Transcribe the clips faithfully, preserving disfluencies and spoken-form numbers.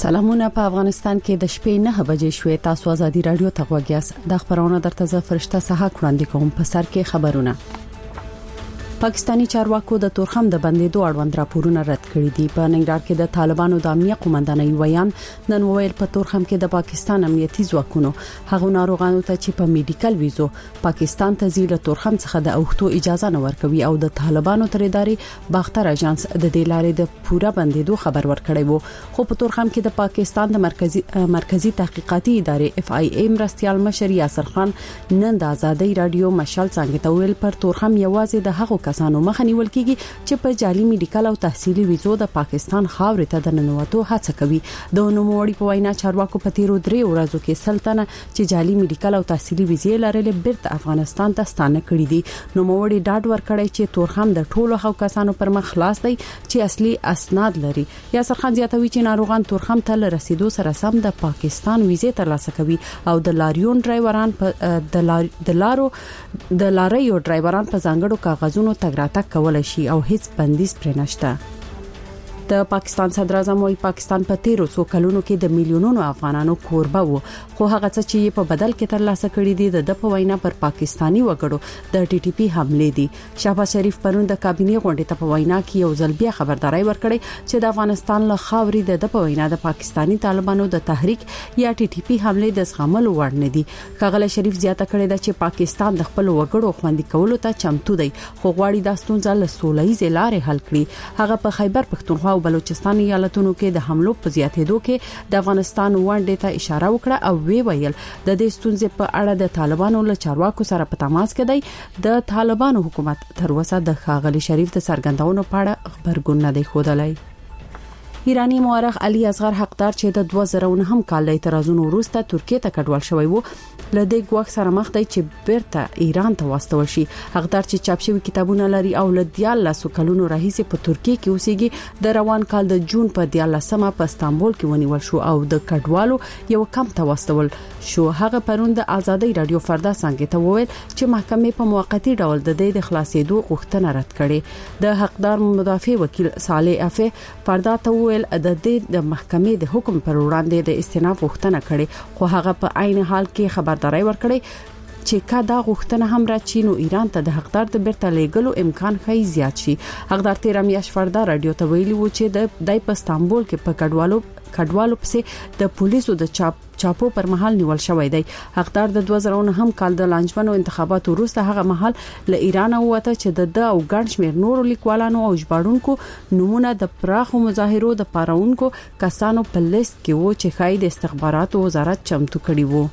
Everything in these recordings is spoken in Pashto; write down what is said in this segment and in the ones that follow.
سلامونه. په افغانستان کې د شپې نه بجې شوې. تاسو آزادي رادیو ته غوږیاست. د خبرونو درته ز فرشته سها وړاندې کوم. په سر کې خبرونه. پاکستانی چارواکو د تورخم د بندیدو اړوند راپورونه رد کړي دي. په ننګرهار کې د طالبانو د امنیت قومندانۍ ویان نن ویل په تورخم کې د پاکستان امنیتي ځواکونو هغه ناروغانو ته چې په میډیکل ویزو پاکستان ته ځي له تورخم څخه د اوختو اجازه نه ورکوي او د طالبانو تر ادارې باختر اژانس د دې لارې د پوره بندیدو خبر ورکړی وو. خو په تورخم کې د پاکستان د مرکزی مرکزی تحقیقاتي ادارې اف آی ای مرستيال مشر یاسر خان نن د آزادۍ رادیو مشال څنګه ته ویل پر تورخم یوازې د هغو کسانو مخه نیول کیږي چې په جعلي میډیکل او تحصیلي ویزو د پاکستان خاورې ته د ننوتو هڅه کوي. د نوموړي په وینا چارواکو په تیرو درې ورځو کې سلطنه چې جعلي میډیکل او تحصیلي ویزې لرلې بیرته افغانستان ته ستانه کړې دي. نوموړي ډاډ ورکړی چې تورخم د ټولو هغو کسانو پر مخ خلاص دی چې اصلي اسناد لري. یاسر خان زیاتوي چې ناروغان تورخم ته رسیدو سره سم د پاکستان ویزې ترلاسه کوي او د لاریون ډرایوران په د لار د لارو د لاریو ډرایوران په ځانګړو کاغذونو تګ راتګ کولای شي او هیڅ بندیز پرې نشته. د پاکستان صدر اعظم وايي پاکستان په تیرو څو کلونو کې د میلیونونو افغانانو کوربه وو، خو هغه څه چې په بدل کې ترلاسه کړی دي د په وینا پر پاکستانی وګړو د ټي ټي پی حمله دي. شهباز شریف پرون د کابینې غونډې ته په وینا کې یو ځل بیا خبرداري ورکړې چې د افغانستان له خاورې د په وینا د پاکستانی طالبانو د تحریک یا ټي ټي پی حمله د زغملو وړ نه دي. ښاغلی شریف زیاته کړې ده چې پاکستان د خپل وګړو خوندي کولو ته چمتو دی، خو غواړي د ستونزې له سوله‌ییزې لارې حل کړي. هغه په خیبر پښتونخوا او بلوچستان ایالتونو کې د حملو په زیاتېدو کې د افغانستان ونډې ته اشاره وکړه او وی ویل د دې ستونزې په اړه د طالبانو له چارواکو سره په تماس کې دی. د طالبانو حکومت تر اوسه د ښاغلي شریف د څرګندونو په اړه خبرګون نه دی ښودلی. ایرانی مورخ علي اصغر حقدار چې د دوه زره نه هم کال د اعتراضونو وروسته ترکیه ته کډوال شوی وو لدې ګواښ سره مخ دی چې بیرته ایران ته واستول شي. حقدار چې چاپ شوی کتابونه لري او ل دیارلسو کلونو راهیسې په ترکیه کې اوسېږي د روان کال د جون په دیارلسمه په استانبول کې ونیول شو او د کډوالو یو کم ته واستول شو. هغه پرون د آزادۍ رادیو فردا څنګه ته وویل چې محکمې په موقتی ډول د دې د خلاصېدو غوښتنه رد کړې. د حقدار مدافع وکیل صالح افه فردا ته د دې د محکمې د حکم پر وړاندې د استئناف غوښتنه کړې، خو هغه په عین حال کې خبرداري ورکړې چې کا دا غوښتنه هم را چینو ایران ته د حقدار د بیرته لېګلو امکان خی زیات شي. حقدار تیر میاش فردا رادیو ته ویلي و چې د دای په استانبول کې په کډوالو کډوالو پسې د پولیسو د چاپ چاپو پر مهال نیول شوی دی. حقدار د دوه زره نه هم کال د لانجمنو انتخاباتو وروسته هغه مهال له ایران ووته چې د د او ګڼ شمېر نورو لیکوالانو او ژباړونکو نمونه د پراخو مظاهرو د پارونکو کسانو په لیست کې وو چې خای د استخباراتو وزارت چمتو کړی وو.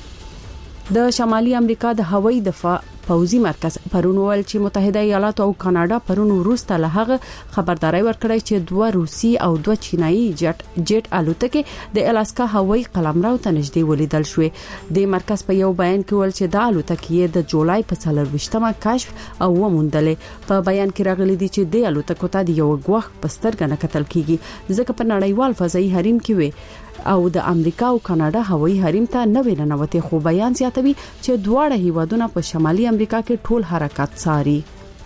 د شمالي امریکا د هوایي دفاع پوزي مرکز پرون ویل چې متحده ایالات او کاناډا پرون وروسته له هغه خبرداري ورکړی چې دوه روسي او دوه چینایي جټ جټ الوتکې د الاسکا هوایي قلمرو ته نږدې ولیدل شوې. د مرکز په یو بیان کې ویل چې د الوتکې د جولای په څلرويشتمه کشف او وموندلې. په بیان کې راغلي دي چې د الوتکو ته د یو غوښ پسترګ نه کتل کیږي ځکه په نړیوال فضایي حریم کې وي او د امریکا او کاناډا هوایي حریم ته نوې ننوتې. خو بیان زیاتوي چې دواړه هیوادونه په شمالي امریکا کې ټول حرکت ساري.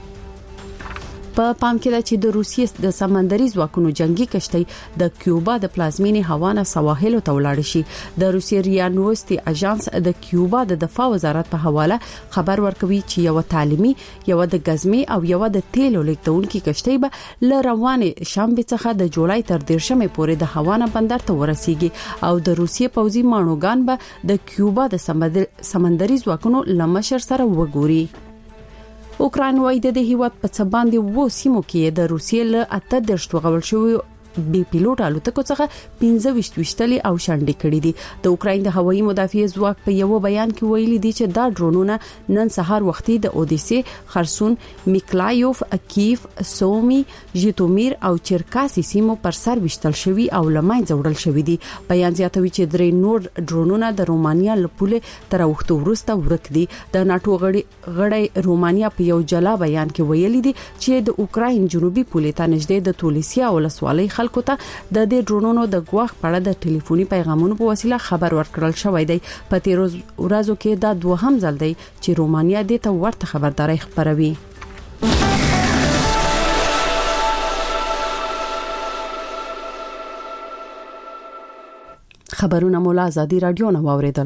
په پام کې ده چې د روسیې د سمندري ځواکونو جنگي کشتۍ د کیوبا د پلازمینې هاوانا سواحل ته ولاړ شي. د روسیې ریا نووستي اژانس د کیوبا د دفاع وزارت په حواله خبر ورکوي چې یو تعلیمي یو د غزمې او یو د تیلو لیکدونکو کشتۍ به ل روانه شنبه څخه د جولای تر دیرشمه پورې د هاوانا بندر ته ورسیږي او د روسیې پوځي مانوګان به د کیوبا د سمندري ځواکونو لمشر سره وګوري. اوکراین وايي د هیواد په څه باندې وو سیمو کې د روسیې له اته درش توغول شوی بي پیلوټ الوتکو څخه پنځه ویشت وشتلي او شنډې کړې دي. د اوکراین د هوایي مدافع ځواک په یو بیان کې ویلي دي چې دا ډرونونه نن سهار وختي د اودیسه، خرسون، میکلایوف، کیف، سومي، ژیټومیر او چرکاسي سیمو پر سر وشتل شوی او لمای ځوړل شوی دي. بیان زیاتوي چې درې نور ډرونونه د رومانیا لپاره تر وخت وروسته ورک دي. د ناتو غړي غړي رومانیا په یو جلا بیان کې ویلي دي چې د اوکراین جنوبي پولې ته نږدې د تولیسیا ولسوالۍ خلکو ته د دې ډرونونو د غواخ په اړه د ټلیفوني پیغامونو په وسیله خبر ورکړل شوی دی. په تیر ورځو کې دا دوهم ځل دی چې رومانیا د ته ورته خبرداري خبروي. خبرونه مولا ازادي رادیو نه واوریدل.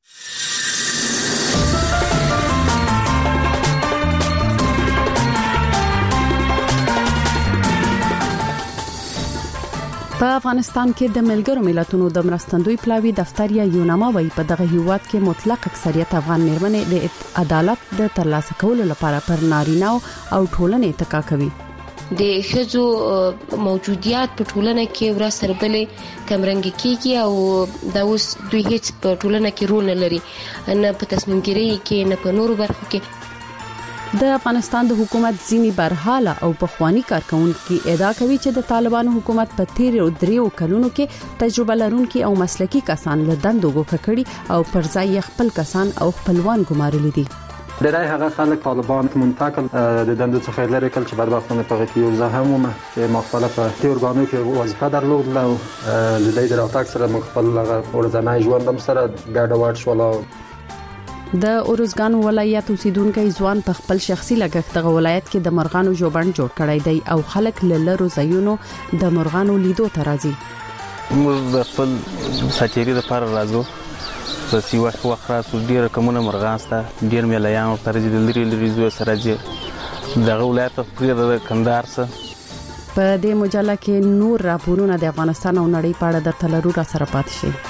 په افغانستان کې د ملګرو ملتونو د مرستندوی پلاوی دفتر یا یوناما وایي په دغه هیواد کې مطلق اکثریت افغان میرمنې د عدالت د ترلاسه کولو لپاره پر نارینه او ټولنې تکا کوي. د ښځو موجودیت په ټولنه کې ورځ تر بلې کمرنګ کیږي او دا اوس دوی هیڅ په ټولنه کې رول نه لري، نه په تصمیم ګیرۍ کې نه په نورو برخو کې. د افغانستان د حکومت ځینی برحاله او پخوانی کارکونکو ادعا کوي چې د طالبانو حکومت په تیر دریو کلونو کې تجربه لرونکي او مسلکي کسان له دندو ګوښه کړي او پر ځای خپل کسان او خپلوان ګمارلي دي. ډیری هغه خلک طالبان منتقل د دندو څخه لري کول چې بدبختانه په کې یو ځهم ومه چې مختلفه تیورګانو کې وظیفه درلودله او د دې د راتګ سره مخفل ورځنی ژوند هم سره ګډوډ شول. د اورزګان ولایت اوسیدونکو ځوان په خپل شخصي لګښت د ولایت کې د مرغانو ژوبڼ جوړ کړی دی او خلک له لرو ځایونو د مرغانو لیدو ته راځي. موږ د خپل ساتيري لپاره راځو. په سی وخت وخت راځو ډیر کومه مرغان سته ډیر مليان او ترجیح لري لري زو سره راځي د ولایت په د کندهار سره. په دې مجله کې نور راپورونه د افغانستان او نړۍ په اړه د تلرو را سره پات شي.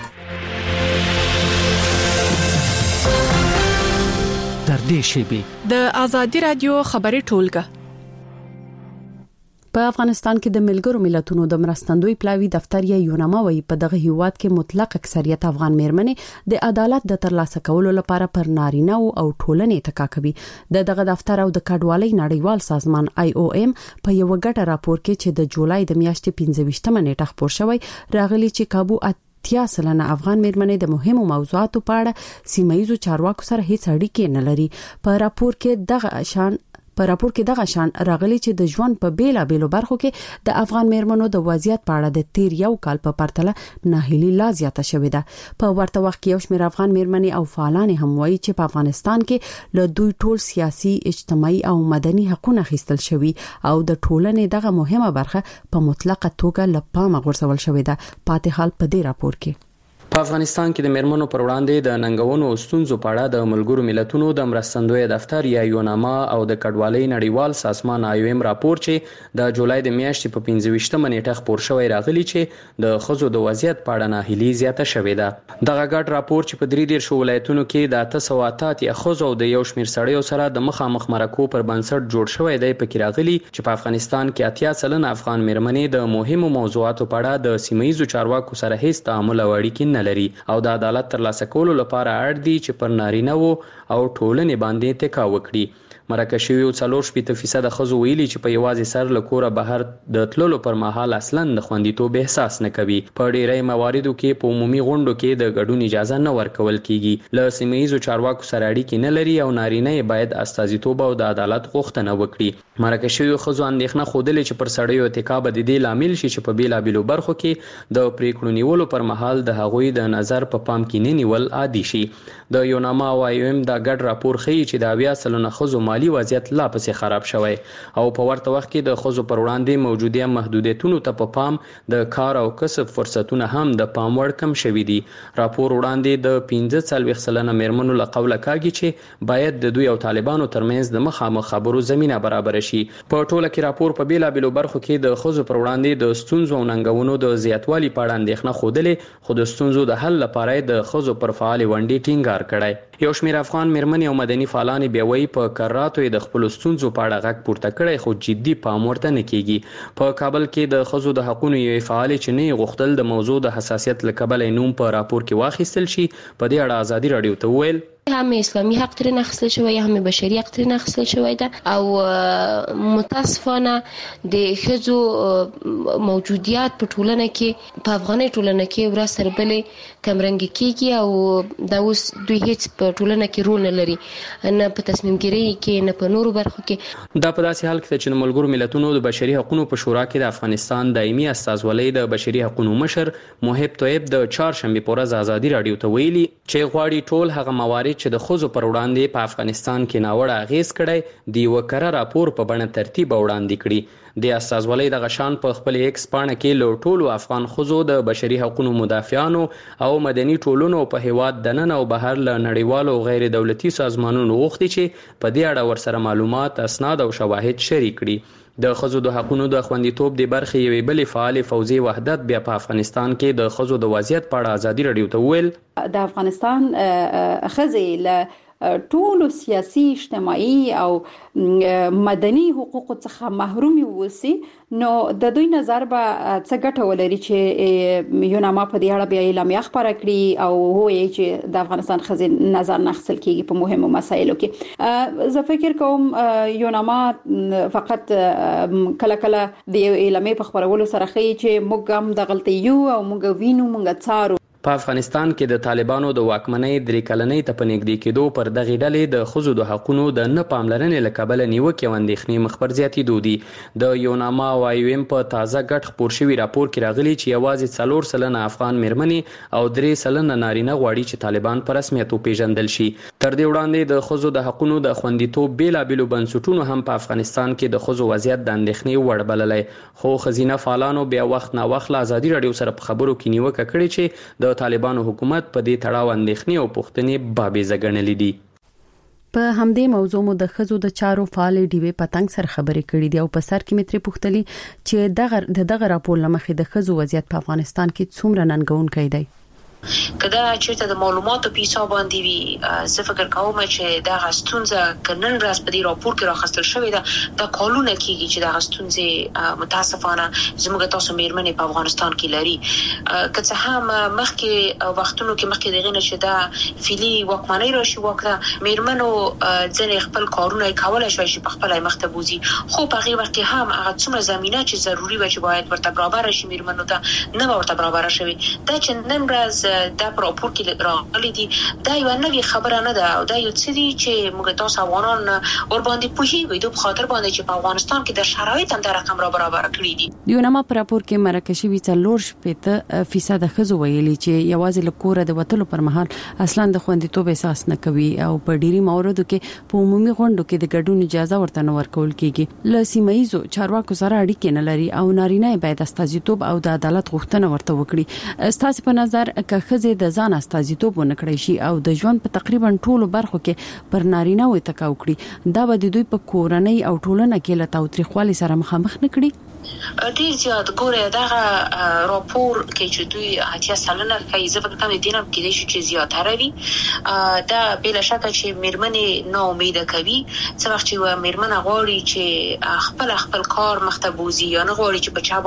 د ازادي رادیو خبري ټولګه. په افغانستان کې د ملګرو ملتونو د مرستندوی پلاوی دفتر یا یوناما وایي په دغه هیواد کې مطلق اکثریت افغان میرمنې د عدالت د ترلاسه کولو لپاره پر نارینه او ټولنې تکا کوي. د دغه دفتر او د کډوالۍ نړیوال سازمان آی او ایم په یو غټ راپور کې چې د جولای د میاشتې پنځه ویشتمه نیټه خبر شوی راغلی چې کابو اتیا سلنه افغان میرمنې د مهمو موضوعاتو په اړه سیمایي چارواکو سره هیڅ اړیکه نه لري. په راپور کې دغه شان په راپور کې دغه شان راغلي چې د ژوند په بیلا بیلو برخو کې د افغان میرمنو د وضعیت په اړه د تیر یو کال په پرتله ناهیلي لا زیاته شوې ده. په ورته وخت کې یو شمېر افغان میرمنې او فعالان هم وایي چې په افغانستان کې له دوی ټول سیاسي، اجتماعي او مدني حقوقونه اخیستل شوي او د ټولنې دغه مهمه برخه په مطلقه توګه له پامه غورځول شوې ده. پاتې حال په دې راپور کې په افغانستان کې د میرمنو پر وړاندې د ننګونو او ستونزو په اړه د ملګرو ملتونو د مرستندوی دفتر یا یوناما او د کډوالۍ نړیوال سازمان آی او ایم راپور چې د جولای د میاشتې په پنځه ویشتمه نیټه خبر شوی راغلی چې د خزو د وضعیت په اړه ناهیلي زیاته شوې ده. دغه ګډ راپور چې په درې ډیر ولایتونو کې د اته سوه اته خزو او د یو شمېر سړیو سره د مخامخ مرکو پر بنسټ جوړ شوی دی په کې راغلی چې په افغانستان کې اتیا سلنه افغان میرمنې د مهمو موضوعاتو په اړه د سیمایي چارواکو سره هیڅ تعامل او اړیکې نه لري او د عدالت ترلاسه کولو لپاره اړ دي چې پر نارینه او ټولنې باندې تکا وکړي. مرکه شوی څلور شپږ فیصد خزو ویلي چې په یوازې سر له کوره بهر د تللو پر مهال اصلاً د خوندیتوب احساس نه کوي. په ډیری مواردو کې په عمومي غونډو کې د ګډون اجازه نه ورکول کیږي. له سیمایي چارواکو سره اړیکې نه لري او نارینه باید استازیتوب او د عدالت غوښتنه وکړي. مرکه شوی خزو اندېښنه خوده چې پر سړیو اتکا به د دې لامل شي چې په بیلا بیلو برخو کې د پریکړو نیولو پر مهال د هغوی د نظر په پام کې نه نیول عادي شي. د یوناما او آی او ایم دا ګډ راپور ښیي چې د اویا سلنه خزو مالی وضعیت لا پسې خراب شوی او په ورته وخت کې د خزو پر وړاندې موجوده محدودیتونو ته په پام د کار او کسب فرصتونه هم د پام وړ کم شوي دي. راپور وړاندې د پنځه څلوېښت سلنه میرمنو له قوله کاږي چې باید د دوی او طالبانو ترمنځ د مخامخ خبرو زمينه برابر شي. په ټوله کې راپور په بیلا بیلو برخو کې د خزو پر وړاندې د ستونزو او ننګونو د زیاتوالي په اړه اندېښنه خوده خو د ستونزو د حل لپاره د خزو پر فعال ونډې ټینګار کړای. یو شمېر افغان میرمنې او مدني فعالان بیا وایي په کراتو د خپل ستونزو په اړه غږ پورته کړی خو جدي پام ورته نه کیږي. په کابل کې د خزو د حقوقو یو فعال چې نه غوښتل د موضوع د حساسیت لکبل نوم په راپور کې واخیستل شي په دې اړه ازادي رادیو ته ویل هم اسلامی حق ترین اخیستل شوی هم بشری حق ترین اخیستل شوی ده او متاسفانه د ښځو موجودیت په ټولنه کې په افغاني ټولنه کې ورځ تر بلې کمرنګ کیږي او دا اوس دوی هیڅ په ټولنه کې رول نه لري، نه په تصمیم ګیرۍ کې نه په نورو برخو کې. دا په داسې حال کې چې ملګرو ملتونو د بشري حقوقو په شورا کې د افغانستان دایمي استازولۍ د بشري حقوقو مشر محب طیب د چهارشنبه په ورځ ازادي رادیو ته ویلي چې غواړي ټول هغه موارد چې د ښځو پر وړاندې په افغانستان کې ناوړه اغیز کړی د یو کره راپور په بڼه ترتیب وړاندې کړي. د استازولۍ د غشان په خپل ایکس پاڼه کې له ټولو افغان ښځو د بشري حقوقو مدافعانو او مدني ټولنو په هیواد دننه او بهر له نړیوالو غیر دولتي سازمانونو غوښتي چې په دې اړه ورسره معلومات، اسناد او شواهد شریک کړي. د ښځو د حقوقو د خوندیتوب د برخې یوې بلې فعال فوزي وحدت بیا په افغانستان کې د ښځو د وضعیت په اړه ازادي رادیو ته وویل د افغانستان ښځې له ټولو سیاسي، اجتماعي او مدني حقوقو څخه محروم وسی، نو د دوی نظر به څه ګټه ولري چې یوناما په دې اړه بیا اعلامیه خپاره کړي او وایي چې د افغانستان ښځې نظر نه اخیستل کیږي په مهمو مسایلو کې. زه فکر کوم یوناما فقط کله کله د اعلامیې په خپرولو سره ښیي چې موږ هم د غلطي یو او موږ وینو موږ څارو. په افغانستان کې د طالبانو د واکمنۍ درې کلنۍ ته په نږدې کېدو پر دغې ډلې د ښځو د حقوقو د نه پاملرنې له کبله نیوکې او اندېښنې مخ پر زیاتېدو دي. د یوناما او آی یو ایم په تازه ګډ خپور شوي راپور کې راغلي چې یوازې څلور سلنه افغان میرمنې او درې سلنه نارینه غواړي چې طالبان په رسمیت وپېژندل شي. تر دې وړاندې د ښځو د حقوقو د خوندیتوب بېلابېلو بنسټونو هم په افغانستان کې د ښځو وضعیت د اندېښنې وړ بللی، خو ښځینه فعالانو بیا وخت ناوخت له ازادي راډیو سره په خبرو کې نیوکه کړې چې د طالبانو حکومت په دې تړاو اندېښنې او پوښتنې بابیزه ګڼلې دي. په همدې موضوع مو د ښځو د چارو فعال ډیوې پتنګ سره خبرې کړې دي او په سر کې مې ترې پوښتلې چې دغه د دغه راپور لمخې د ښځو وضعیت په افغانستان کې څومره ننګونکی دی. کدا چې د معلوماتو په حساب باندې وي، زه فکر کوم چې دا غستونزه کنن راس په دې راپور کې راخستل شوې ده د کالونه کېږي چې دا غستونزه متاسفانه زموږ تاسو میرمنې په افغانستان کې لري. که څه هم مخکې وختونو کې مخکې دغه نه چې دا فعلی واکمنۍ راشي وکړه، میرمنو ځنې خپل کارونه کولای شوی چې په خپل مخته بوزي، خو په هغه وخت کې هم هغه څومره زمينه چې ضروری و چې باید ورته برابر شي میرمنو ته نه ورته برابر شوی. دا چې نن ورځ دا په راپور کې راغلي دي دا یو نوې خبره نه ده او دا یو څه دي چې موږ تاسو افغانان ور باندې پوهیږو د خاطر باندې چې په افغانستان کې د شرایط هم د رقم را برابر کړی دي. د یوناما په راپور کې مرکشي وی څلور شپږ فیصد ښځو ویلي چې یوازې له کوره د وټلو پر مهال اصلا د خوندیتوب احساس نه کوي او په ډیری موردو کې په عمومي غونډو کې د ګډون اجازه ورته نه ورکول کیږي. له سیمایزو چارواکو سره اړیکې نه لري او نارینه باید استازیتوب او د عدالت غوښتنه ورته وکړي. ستاسو په نظر که ښځې د ځان استازیتوب ونکړي شي او د ژوند په تقریبا ټولو برخو کې پر نارینه وي تکاو کړي، دا به د دوی په کورنۍ او ټولنه کې له تاوتریخوالي سره مخامخ نه کړي. ډیر زیات ګوره دغه راپور کې چې دوی اتیا سلنه کوي، زه فکر کوم دینم کې دي چې زیاتره وي. دا بلا شک چې میرمنې نو امید کوي څه وخت چې میرمنه غواړي چې خپل خپل کار مخته بوزي یا نه غواړي چې بچا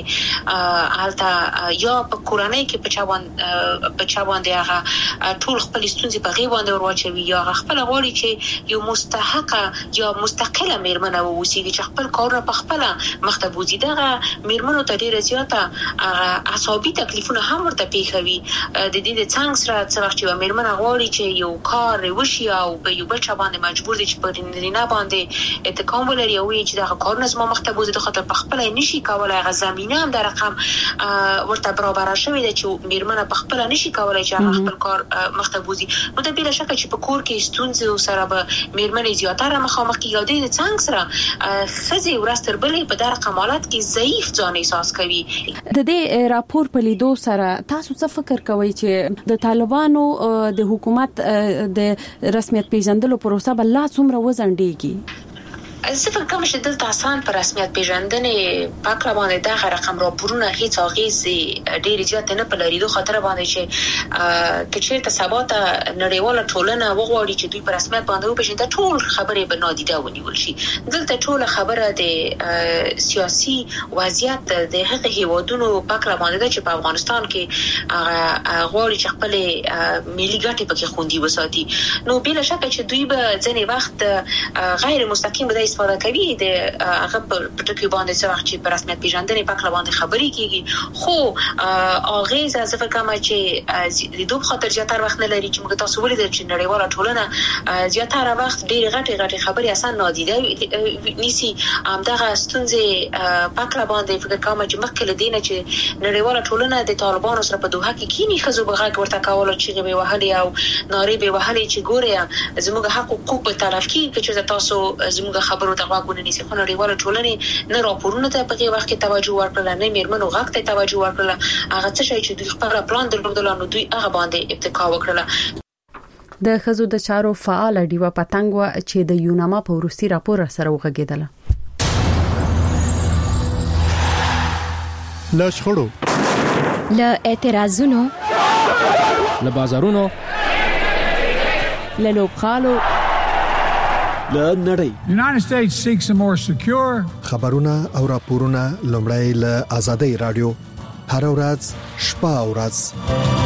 باندې حالت یا په کورنۍ کې بچا باندې بچا باندې هغه ټول خپل ستونزې په غي باندې ورواچوي یا خپل غواړي چې یو مستحقه یا مستقله میرمنه ووسیږي چې خپل کار په خپل مخته بوزي. دغه میرمنو ته ډیره زیاته عصبي تکلیفونه هم ورته پیښوي. د دې د څنګه سره څه وخت چې میرمنه غواړي چې یو کار وشي او په یو بل چا باندې مجبور دي چې په نارینه باندې اتکام ولري او چې دغه کار نه زما مخته بوزي د خاطر په خپل نشي کولای هغه زمينه هم د رقم ورته برابر شوی دی چې میرمنه په خپل نشي کولای چې خپل کار مخته بوزي. نو د بل شک چې په کور کې ستونزې سره به میرمنې زیاتره مخامخ کیږي. د دې څنګه سره خزي ورستر بلې په دغه کمالات کې ضعیف ځان احساس کوي. د دې راپور په لیدو سره تاسو څه فکر کوئ چې د طالبانو د حکومت د رسمیت پیژندلو پروسه بل لا څومره وزندېږي؟ زه فکر کوم چې دلته آسان پر رسمیت پیژندنې پاک باندې دا رقم راپورونه هیڅ اغیز ډیر زیات نه پلري. دوه خاطر باندې چې کچې ته ثبات نړیواله ټولنه وغواړي چې دوی پر رسمیت باندې وپېژني ټول خبرې به نادیده ونیول شي. دلته ټول خبره د سیاسي وضعیت د هغه هیوادونو پاک باندې چې په افغانستان کې غواړي چې خپل ملي ګټې پکې خوندي وساتي. نو بلا شک چې دوی به ځنې وخت غیر مستقیم به استفاده کوي د هغه په ټکی باندې څه وخت چې په رسمیت پیژندنې پکړه باندې خبرې کیږي خو هغه ځکه کوم چې د دوه خاطر زیاتره وخت نه لري چې موږ تاسو ولې د نړیواله ټولنه زیاتره وخت ډېر غټي غټي خبرې اسان نادیده نیسی همدغه ستونزې پکړه باندې فکر کوم چې مخکې لدینه چې نړیواله ټولنه د طالبانو سره په دوحه کې کینی خزو بغاک ورته کول چې به وهلي او ناری به وهلي چې ګوره زموږ حق حقوق په طرف کې چې تاسو زموږ خبرو ته غوږ ونیسئ خو نړیواله ټولنه نه راپورونه ته په وخت کې توجه ورکړل نه میرمنو غږ ته توجه ورکړل هغه څه شي چې دوی خپل پلان درلودل نو دوی هغه باندې ابتکار وکړل د خزو د چارو فعال ډیوا پتنګ و چې د یوناما په روسي راپور سره وغږیدل لا شخړو لا اعتراضونو لا بازارونو لا لوبخالو لا نړۍ United States seeks a more secure خبرونه او راپورونه لومړی له آزادۍ رادیو هر ورځ شپه او ورځ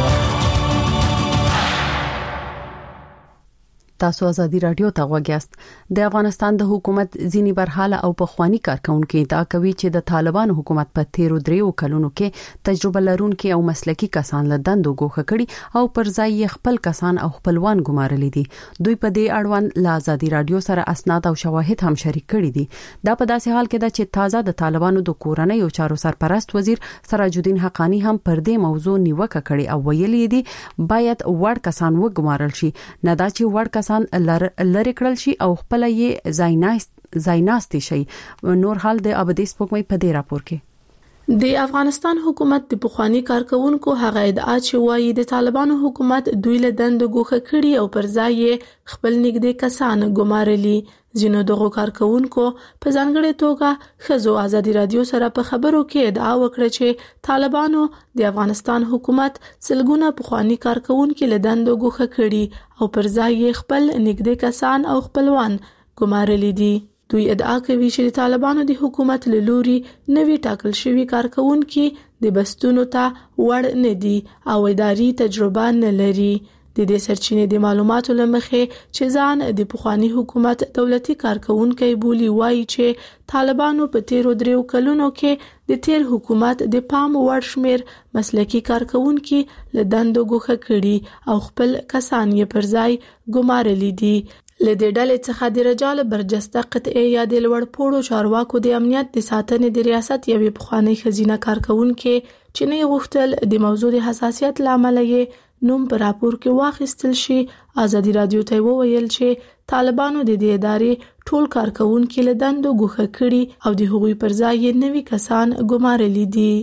تاسو آزادي رادیو ته غوږیاست د افغانستان د حکومت ځینی برحاله او پخوانی کارکونکو ادعا کوي چې د طالبان حکومت په تیرو دریو کلونو کې تجربه لرونکي او مسلکي کسان له دندو ګوښه کړي او پر ځای خپل کسان او خپلوان ګمارلي دي دوی په دې اړوند له آزادي رادیو سره اسناد او شواهد هم شریک کړي دي دا په داسې حال کې ده چې تازه د طالبانو د کورنۍ او چارو سرپرست وزیر سراج الدین حقانی هم پر دې موضوع نیوکه کړي او ویلي دي باید وړ کسان وګمارل شي نه دا چې وړ کسان لری کړل شي او خپل یې زایناست زایناستي شي نور حال د ابدیس پوکمې په دې راپور کې د افغانستان حکومت د پخوانی کارکونکو هغه ادعا چې وایي د طالبانو حکومت دوی له دند ګوښه کړي او پر ځای خپل نږدې کسان ګمارلي ځینو دغه کارکونکو په ځانګړي توګه خزو آزادي رادیو سره په خبرو کې ادعا وکړه چې طالبانو د افغانستان حکومت سلګونه پخوانی کارکونکو له دند ګوښه کړي او پر ځای خپل نږدې کسان او خپلوان ګمارلي دي دوی ادعا کوي چې د طالبانو د حکومت له لوري نوي ټاکل شوی کارکونکو د بستونو ته وړ نه دي او اداري تجربه نه لري د دې سرچینې د معلوماتو لمخې چې ځان د پخوانی حکومت دولتي کارکونکو بولی وایي چې طالبانو په تیرو دریو کلونو کې د تیر حکومت د پام وړ شمیر مسلکي کارکونکو له دندو ګوښه کړي او خپل کسان یې پر ځای ګمارلي دي لدې ډلې څخه د رجال برجسته قطعي یا د لوړ پوړو چارواکو د امنیت د ساتنې د ریاست یوې پخوانی خزینه کارکونکو چې نه غوښتل د موضوع د حساسیت لامل یې نوم پر راپور کې واخیستل شي آزادي رادیو ته وویل چې طالبانو د دې ادارې ټول کارکونکو له دندو ګوښه کړي او د هغوی پر ځای نوي کسان ګمارلي دي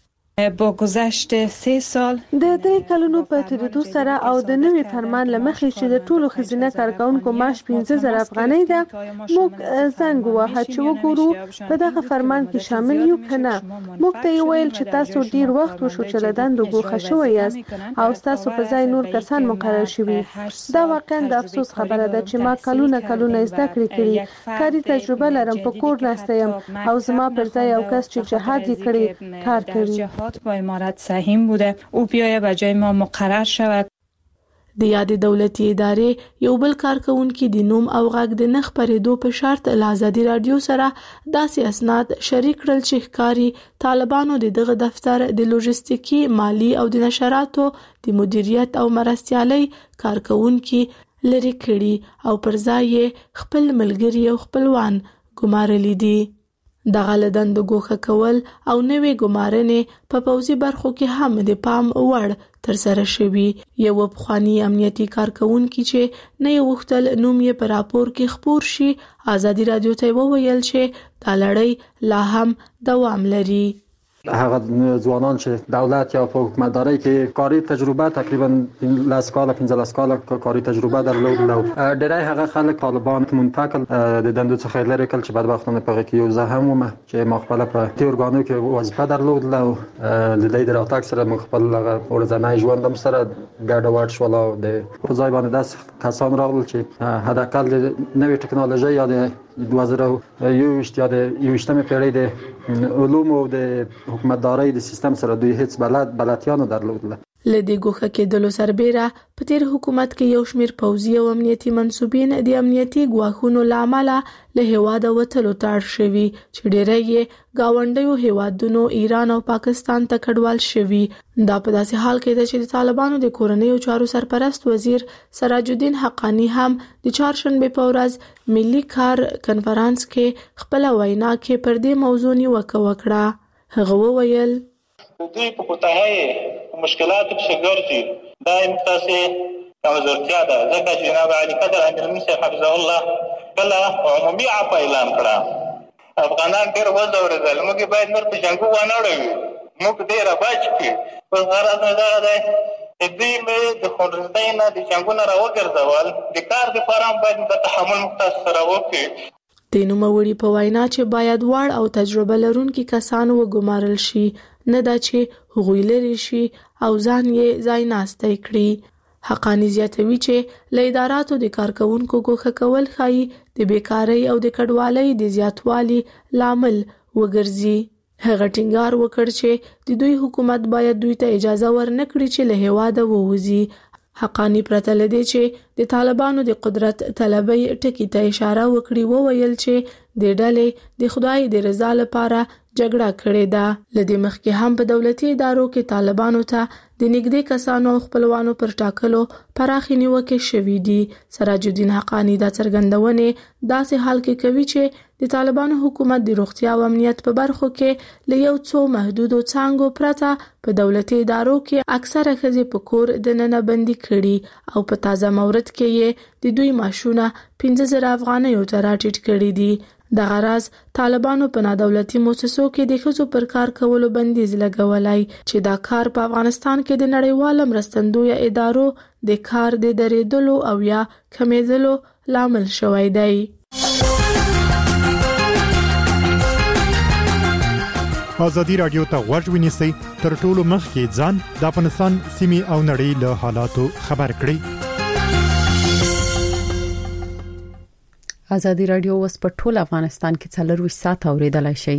با گذشت سه سال د درې کلونو په تیریدو سره او د نوي فرمان لمخې چې د ټولو خزینه کارکونکو معاش پنځه زره افغانۍ ده موږ زنګ وواهه چې وګورو په دغه فرمان کې شامل یو کنه موږ ته ویل چې تاسو ډیر وخت وشو چې له دندو ګوښه شوی یاست او تاسو په ځای نور کسان مقرر شوي دا واقعا د افسوس خبره ده چې ما کلونه کلونه زده کړې کړې کاري تجربه لرم په کور ناسته یم او زما پر ځای یو کس چې جهاد یې کړی کار کوي با امارت سهیم بوده او بیایه به جای ما مقرر شود د یاد دولتي ادارې یو بل کارکونکو د نوم او غږ د نخ پرېدو په شرط آزادي رادیو سره داسې اسناد شریک کړل چې ښکاری طالبانو د دغه دفتر د لوجستیکي مالی او د نشراتو د مدیریت او مرستيالي کارکونکو لري کړي او پر ځای خپل ملګری او خپلوان ګمارلي دي دغه لدند ګوښه کول او نوې ګمارنې په پوځي برخو کې هم د پام وړ تر سره شوی یو پخوانی امنیتي کارکونکو چې نه غوښتل نوم یې په راپور کې خپور شي آزادي رادیو ته وویل چې دا لړۍ لا هم دوام لري هغه ځوانان چې دولت یا په حکومتداري کې کاري تجربه تقریبا لاس کال پنځه کال کاري تجربه درلودل او ډېری هغه خلک طالبان منتقل د دندو څخه لري کول چې بدبختانه په کې یو زه هم ما چې مخبل په تی ورګانو کې وظیفه درلودل او د دې د راتګ سره مخبل ورځنی ژوندم سره ګډوډ شول او د په ځای باندې داس کسان راغلل چې حداقل د نوې ټکنالوژي یا د دوه زره یوویشت یا د یوویشتمې پیړۍ د علوم او د حکومتداري د سیستم سره دوی هیڅ بلد بلدتیا نه درلودله لدې ګوښه کېدلو سربېره په تیر حکومت کې یو شمېر پوځي او امنیتي منسوبین د امنیتي ګواښونو له امله له هېواده وتلو ته اړ شوي چې ډېری یې ګاونډیو هېوادونو ایران او پاکستان ته کډوال شوي. دا په داسې حال کې ده چې د طالبانو د کورنیو چارو سرپرست وزیر سراج الدین حقانی هم د چهارشنبې په ورځ ملي کار کنفرانس کې خپله وینا کې پر دې موضوع نیوکه وکړه. هغه وویل دوی په کوتاهی مشکلاتو کې ګرځي، دا امتاسي کمزورتیا ده، ځکه چې جناب علي قدر امیرالمؤمنین صاحب حفظه الله کله عمومي عفو اعلان کړه. افغانان ډېر وځورېدل، موږ باید نور په جنګو ونه اړوي، موږ ډېر بچ کړي. اوس غرض مې دا دی دوی مې د خونریزۍ نه د جنګونو راوګرځول، د کار دپاره هم باید د تحمل مختص سره وکړي. د نوموړي په وینا چې باید وړ او تجربه لرونکي کسان وګمارل شي، نه دا چې هغوی لري شي او ځان یې ځای ناستی کړي. حقانی زیاتوي چې له اداراتو د کارکونکو ګوښه کول ښایي د بیکارۍ او د کډوالۍ د زیاتوالي لامل وګرځي. هغه ټینګار وکړ چې د دوی حکومت باید دوی ته اجازه ورنکړي چې له هېواده ووځي. حقانی پرته له دې چې د طالبانو د قدرت طلبۍ ټکي ته اشاره وکړي، وویل چې د ډلې د خدای د رضا لپاره جګړه کړې ده. له دې مخکې هم په دولتي ادارو کې طالبانو ته د نږدې کسانو او خپلوانو پر ټاکلو پراخې نیوکې شوې دي. سراج الدین حقانی دا څرګندونې داسې حال کې کوي چې د طالبانو حکومت د روغتیا او امنیت په برخو کې له یو څو محدودو څانګو پرته په دولتي ادارو کې اکثره ښځې په کور دننه بندي کړي او په تازه مورد کې یې د دوی معاشونه پنځه زره افغانیو ته راټیټ کړي دي. دغه راز طالبانو په نادولتي مؤسسو کې د ښځو پر کار کولو بندیز لګولای چې دا کار په افغانستان کې د نړیوالو مرستندویه ادارو د کار د درېدلو او یا کمیدلو لامل شوی دی. ازادي رادیو ته غوږ ونیسئ، تر ټولو مخکې ځان د افغانستان سیمې او نړۍ له حالاتو خبر کړئ. ازادي رادیو اوس په ټول افغانستان کې څلور ساعت اوریدلای شي.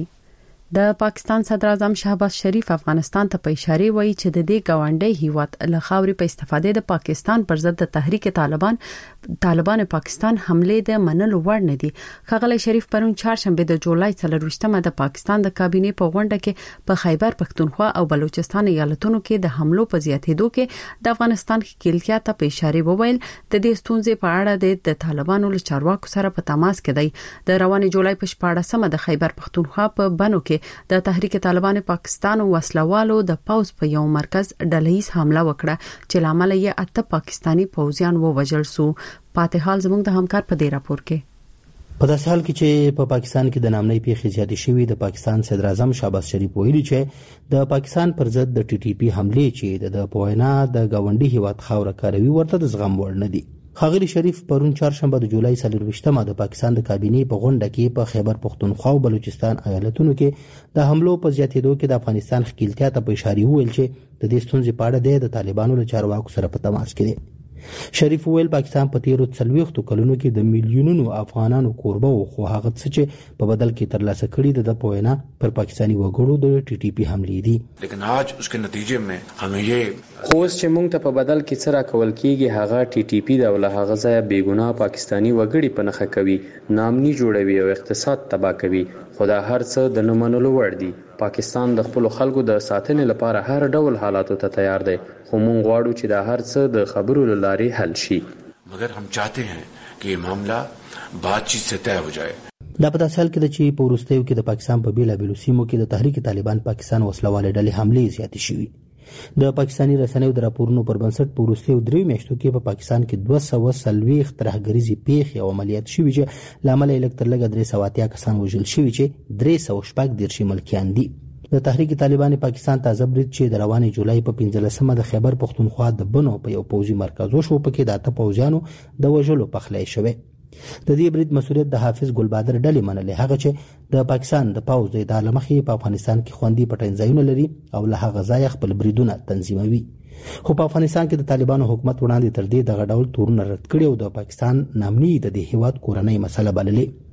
د پاکستان صدر اعظم شهباز شریف افغانستان ته په اشاره وایي چې د دې گاونډي هیواد له خاورې په استفادې د پاکستان پر ضد د تحریک طالبان طالبان پاکستان حمله د منلو وړ نه دي. ښاغلی شریف پرون چهارشنبه د جولای څلرویشتمه د پاکستان د کابینې په غونډه کې په خیبر پښتونخوا او بلوچستان ایالتونو کې د حملو په زیاتېدو کې د افغانستان ښکیلتیا ته په اشاره وویل د دې ستونزې په اړه د طالبانو له چارواکو سره په تماس کې دی. د روان جولای په شپاړسمه د خیبر پښتونخوا په بنو کې د تحریک طالبان پاکستان او وسلوالو د پاوز په یو مرکز ډلهیز حمله وکړه چې لامل یې اته پاکستانی پوځیان ووژل شو. پاتې حال زموږ د همکار په دې راپور کې. په داسې حال کې چې په پاکستان کې د نامنۍ پیښې زیاتې شوې، د پاکستان صدر اعظم شهباز شریف ویلي چې د پاکستان پر ضد د ټي ټي پی حملې چې د پوینا د گاونډي هیواد خاوره کاروي ورته د زغم وړ نه دي. ښاغلی شریف پرون چهارشنبه د جولای څلرویشتمه د پاکستان د کابینې په غونډه کې په خیبر پښتونخوا او بلوچستان ایالتونو کې د حملو په زیاتېدو کې د افغانستان ښکیلتیا ته په اشاره وویل چې د دې ستونزې په اړه د طالبانو له چارواکو سره په تماس کې دی. شریف ویل پاکستان په تیرو څلوېښتو کلونو کې د میلیونونو افغانانو کوربه و، خو هغه څه چې په بدل کې ترلاسه کړي د په وینا پر پاکستانی وګړو د ټي ټي پی حملې دي. لیکن آج اس کے نتیجے میں ہمیں یہ اوس چې موږ ته په بدل کې څه راکول کیږي هغه ټي ټي پی د ول هغه ځای بیګناه پاکستانی وګړي په نخښه کوي، نامني جوړوي او اقتصاد تباہ کوي. خدا هر څه د نمنلو وړ دي. پاکستان د خپل خلکو د ساتنې لپاره هر ډول حالاتو ته تیار دی، خو موږ غواړو چې دا هر څه د خبرو له لارې حل شي. مگر هم چاہتے ہیں کہ یہ معاملہ بات چیت سے طے ہو جائے. دا په داسې حال کې ده چې په وروستیو کې د پاکستان په بیلابیلو سیمو کې د تحریک طالبان پاکستان وسلوالې ډلې حملې زیاتې شوي. د پاکستاني رسنیو د راپورونو پر بنسټ په وروستیو دریو میاشتو کې په پاکستان کې دوه سوه څلوېښت ترهګریزې پیښې او عملیات شوي چې له امله یې لږ تر لږه درې سوه اتیا کسان وژل شوي چې درې سوه شپږ دېرش یې ملکیان دي. د تحریک طالبان پاکستان تازه برید چې د روانې جولای په پنځلسمه د خیبر پښتونخوا د بنو په یو پوځي مرکز وشو، پکې د اته پوځیانو د وژلو پخلی شوی. د دې برید مسؤلیت د حافظ ګلبادر ډلې منلې، هغه چې د پاکستان د پوځ د ادارې له مخې په افغانستان کې خوندي پټنځایونه لري او له هغه ځایه خپل بریدونه تنظیموي. خو په افغانستان کې د طالبانو حکومت وړاندې تر دې دغه ډول تورونه رد کړي او د پاکستان نامني د دې هیواد کورنۍ مسله بللې.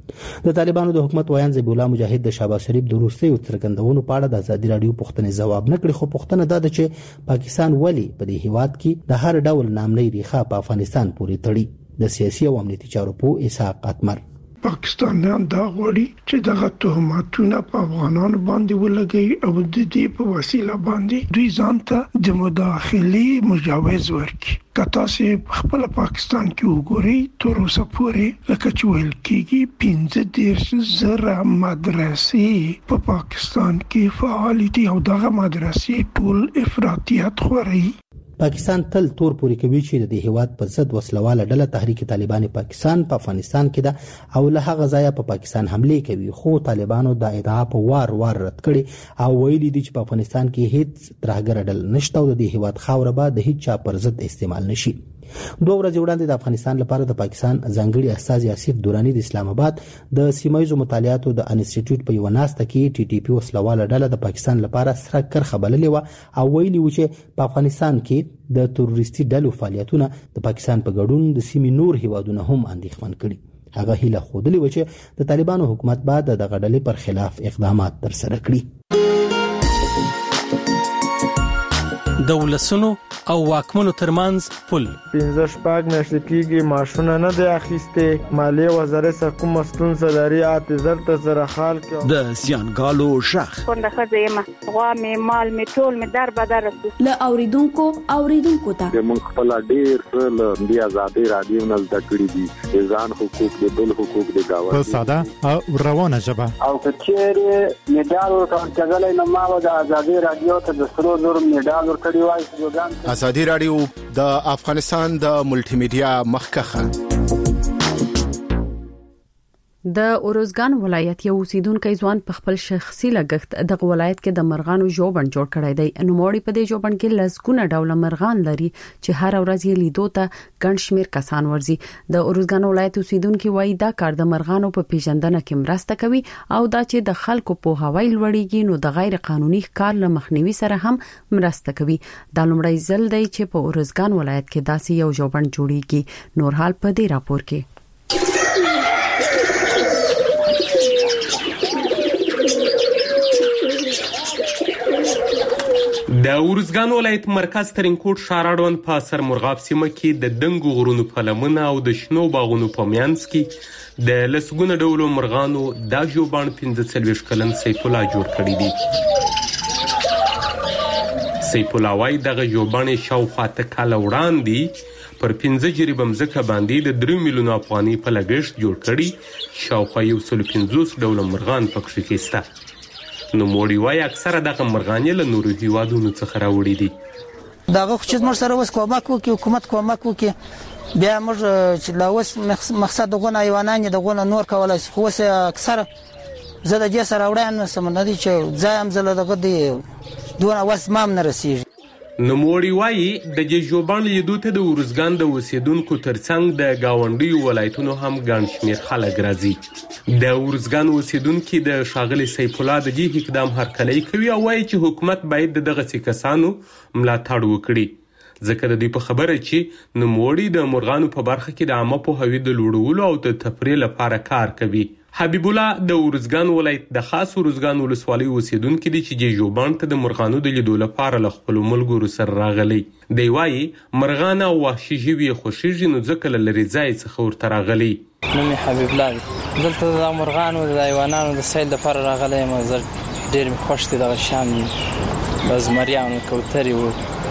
د طالبانو د حکومت وایان ذبیح الله مجاهد د شهباز شریف د روسي څرګندونو په اړه د ازادي رادیو پوښتنې ځواب نه کړی، خو پوښتنه دا ده چې پاکستان ولې په دې هیواد کې د هر ډول نامنۍ ریښه په افغانستان پورې تړي. د سیاسي او امنیتي چارو په اسحاق اتمر پاکستانیان دا غواړي چې دغه تهمتونه په افغانانو باندې ولګي او د دې په وسیله باندې دوی ځان ته د مداخلې مجوز ورکړي. که تاسو خپل پاکستان کې وګورئ تر اوسه پورې لکه چې ویل کېږي پنځه دېرش زره مدرسې په پاکستان کې فعال دي او دغه مدرسې ټول افراطیت خوري. پاکستان تل تور پوري کوي چې د هیواد پر ضد وسلواله ډله تحریک طالبان پاکستان په افغانستان کې ده او له هغه ځایه په پاکستان حمله کوي، خو طالبانو د ادعا په وار وار رد کړي او ویلي دي چې په افغانستان کې هیڅ ترهګر ډله نشته او د هیواد خاوره به د هیڅ چا پر ضد استعمال نشي. دوه ورځې وړاندې د افغانستان لپاره د پاکستان ځانګړي استازي آصف دوراني د اسلام آباد د سیمایي مطالعاتو د انسټیټیوټ په یو ناسته کې ټي ټي پی وسلواله ډله د پاکستان لپاره سره کرخه بللې و او ویلي و چې په افغانستان کې د تروریستي ډلو فعالیتونه د پاکستان په ګډون د سیمې نور هیوادونه هم اندېښمن کړي. هغه هیله خوده و چې د طالبانو حکومت بعد د غډلې پر خلاف اقدامات ترسره کړي. د ولسونو او واکمنو ترمنځ پل پنځه شپږ میاشتې کېږي معاشونه نه دی اخیستې، مالیې وزارت کومه ستونزه لري اعتذار ته سره حال کې د سیانګالو شخ څنګه خځه یم غوا مې مال مې ټول مې در بدر له اوریدونکو اوریدونکو ته موږ خپل ډیر له بیا آزادي رادیو نه زده کړی دي ځان حقوق د بل حقوق د گاوند په ساده او روانه ژبه او کچېره میډال ورکړل نو ما د آزادي رادیو ته د سرو زر میډال ورکړی وای. آزادي رادیو د افغانستان د ملټي میډیا مخکخه. د اورزګان ولایت یو اوسیدونکو ځوان په خپل شخصي لګښت د ولایت کې د مرغانو ژوبڼ جوړ کړی دی. نو موري په دې ژوبڼ کې لسګونه ډول مرغان لري چې هر ورځ یې لیدو ته ګڼ شمیر کسان ورځي. د اورزګان ولایت اوسیدونکو وایي دا کار د مرغانو په پیژندنه کې مرسته کوي او دا چې د خلکو په هوای لوړیږي نو د غیر قانوني ښکار له مخنیوي سره هم مرسته کوي. دا لومړی ځل دی چې په اورزګان ولایت کې داسې یو ژوبڼ جوړیږي. نور حال په دې راپور کې د اورزګان ولایت مرکز ترینکوټ شاراډوند په سر مرغاب سیمه کې د دنګو غرونو په لمنه او د شنو باغونو په میانس کې د لسګونه ډولو مرغانو د ژوبڼ پنځه څلوېښت کلن سیف الله جوړ کړی دی. سیف الله وايي دغه ژوبڼ شاوخوا ته کال وړاندې پر پنځه جریبه مځکه باندې د درې میلیونه افغانۍ په لګښت جوړ کړي. شاوخوا یو سل پنځوس ډوله مرغان پکې کېسته. نو موړي وای اکثره دغه مرغانې له نورو هیوادونو څخه راوړي دي. داغه چې موږ سره وس کومک وکي حکومت کومک وکي بیا موږ چې لا وس مقصد دغه ایوانان دغه نور کولای خو اکثره زه د دې سره وړاندې سم نه دي چې ځایم زله دغه دی دونه وس مام نه رسیږي. نو موړي وای د جوبان لیدو ته د اورزګان د اوسیدونکو ترڅنګ د گاونډي ولایتونو هم ګڼ شمیر خلک راځي. د اورزګان اوسیدونکو د شاغلي سیف الله د دې اقدام هرکلی کوي او وایي چې حکومت باید دغه کسانو ملاتړ وکړي ځکه د دې په خبره چې نو موړي د مرغانو په برخه کې د عامه په هوی د لوړولو او د تفریح لپاره کار کوي. حبیب الله د اورزګان ولایت د خاص اورزګان ولسوالۍ اوسیدونکو دي چې جوبان ته د مرغانو د لیدو لپاره له خپل ملګرو سره راغلي. دی وايي مرغان او وحشي ژوي خوشیږي نو ځکه لري ځای څخه ورته راغلي. نوم حبیب الله دلته د مرغانو د حیواناتو د سیل لپاره راغلي ما زر ډیر خوش دي د شان د زمریانو کوتري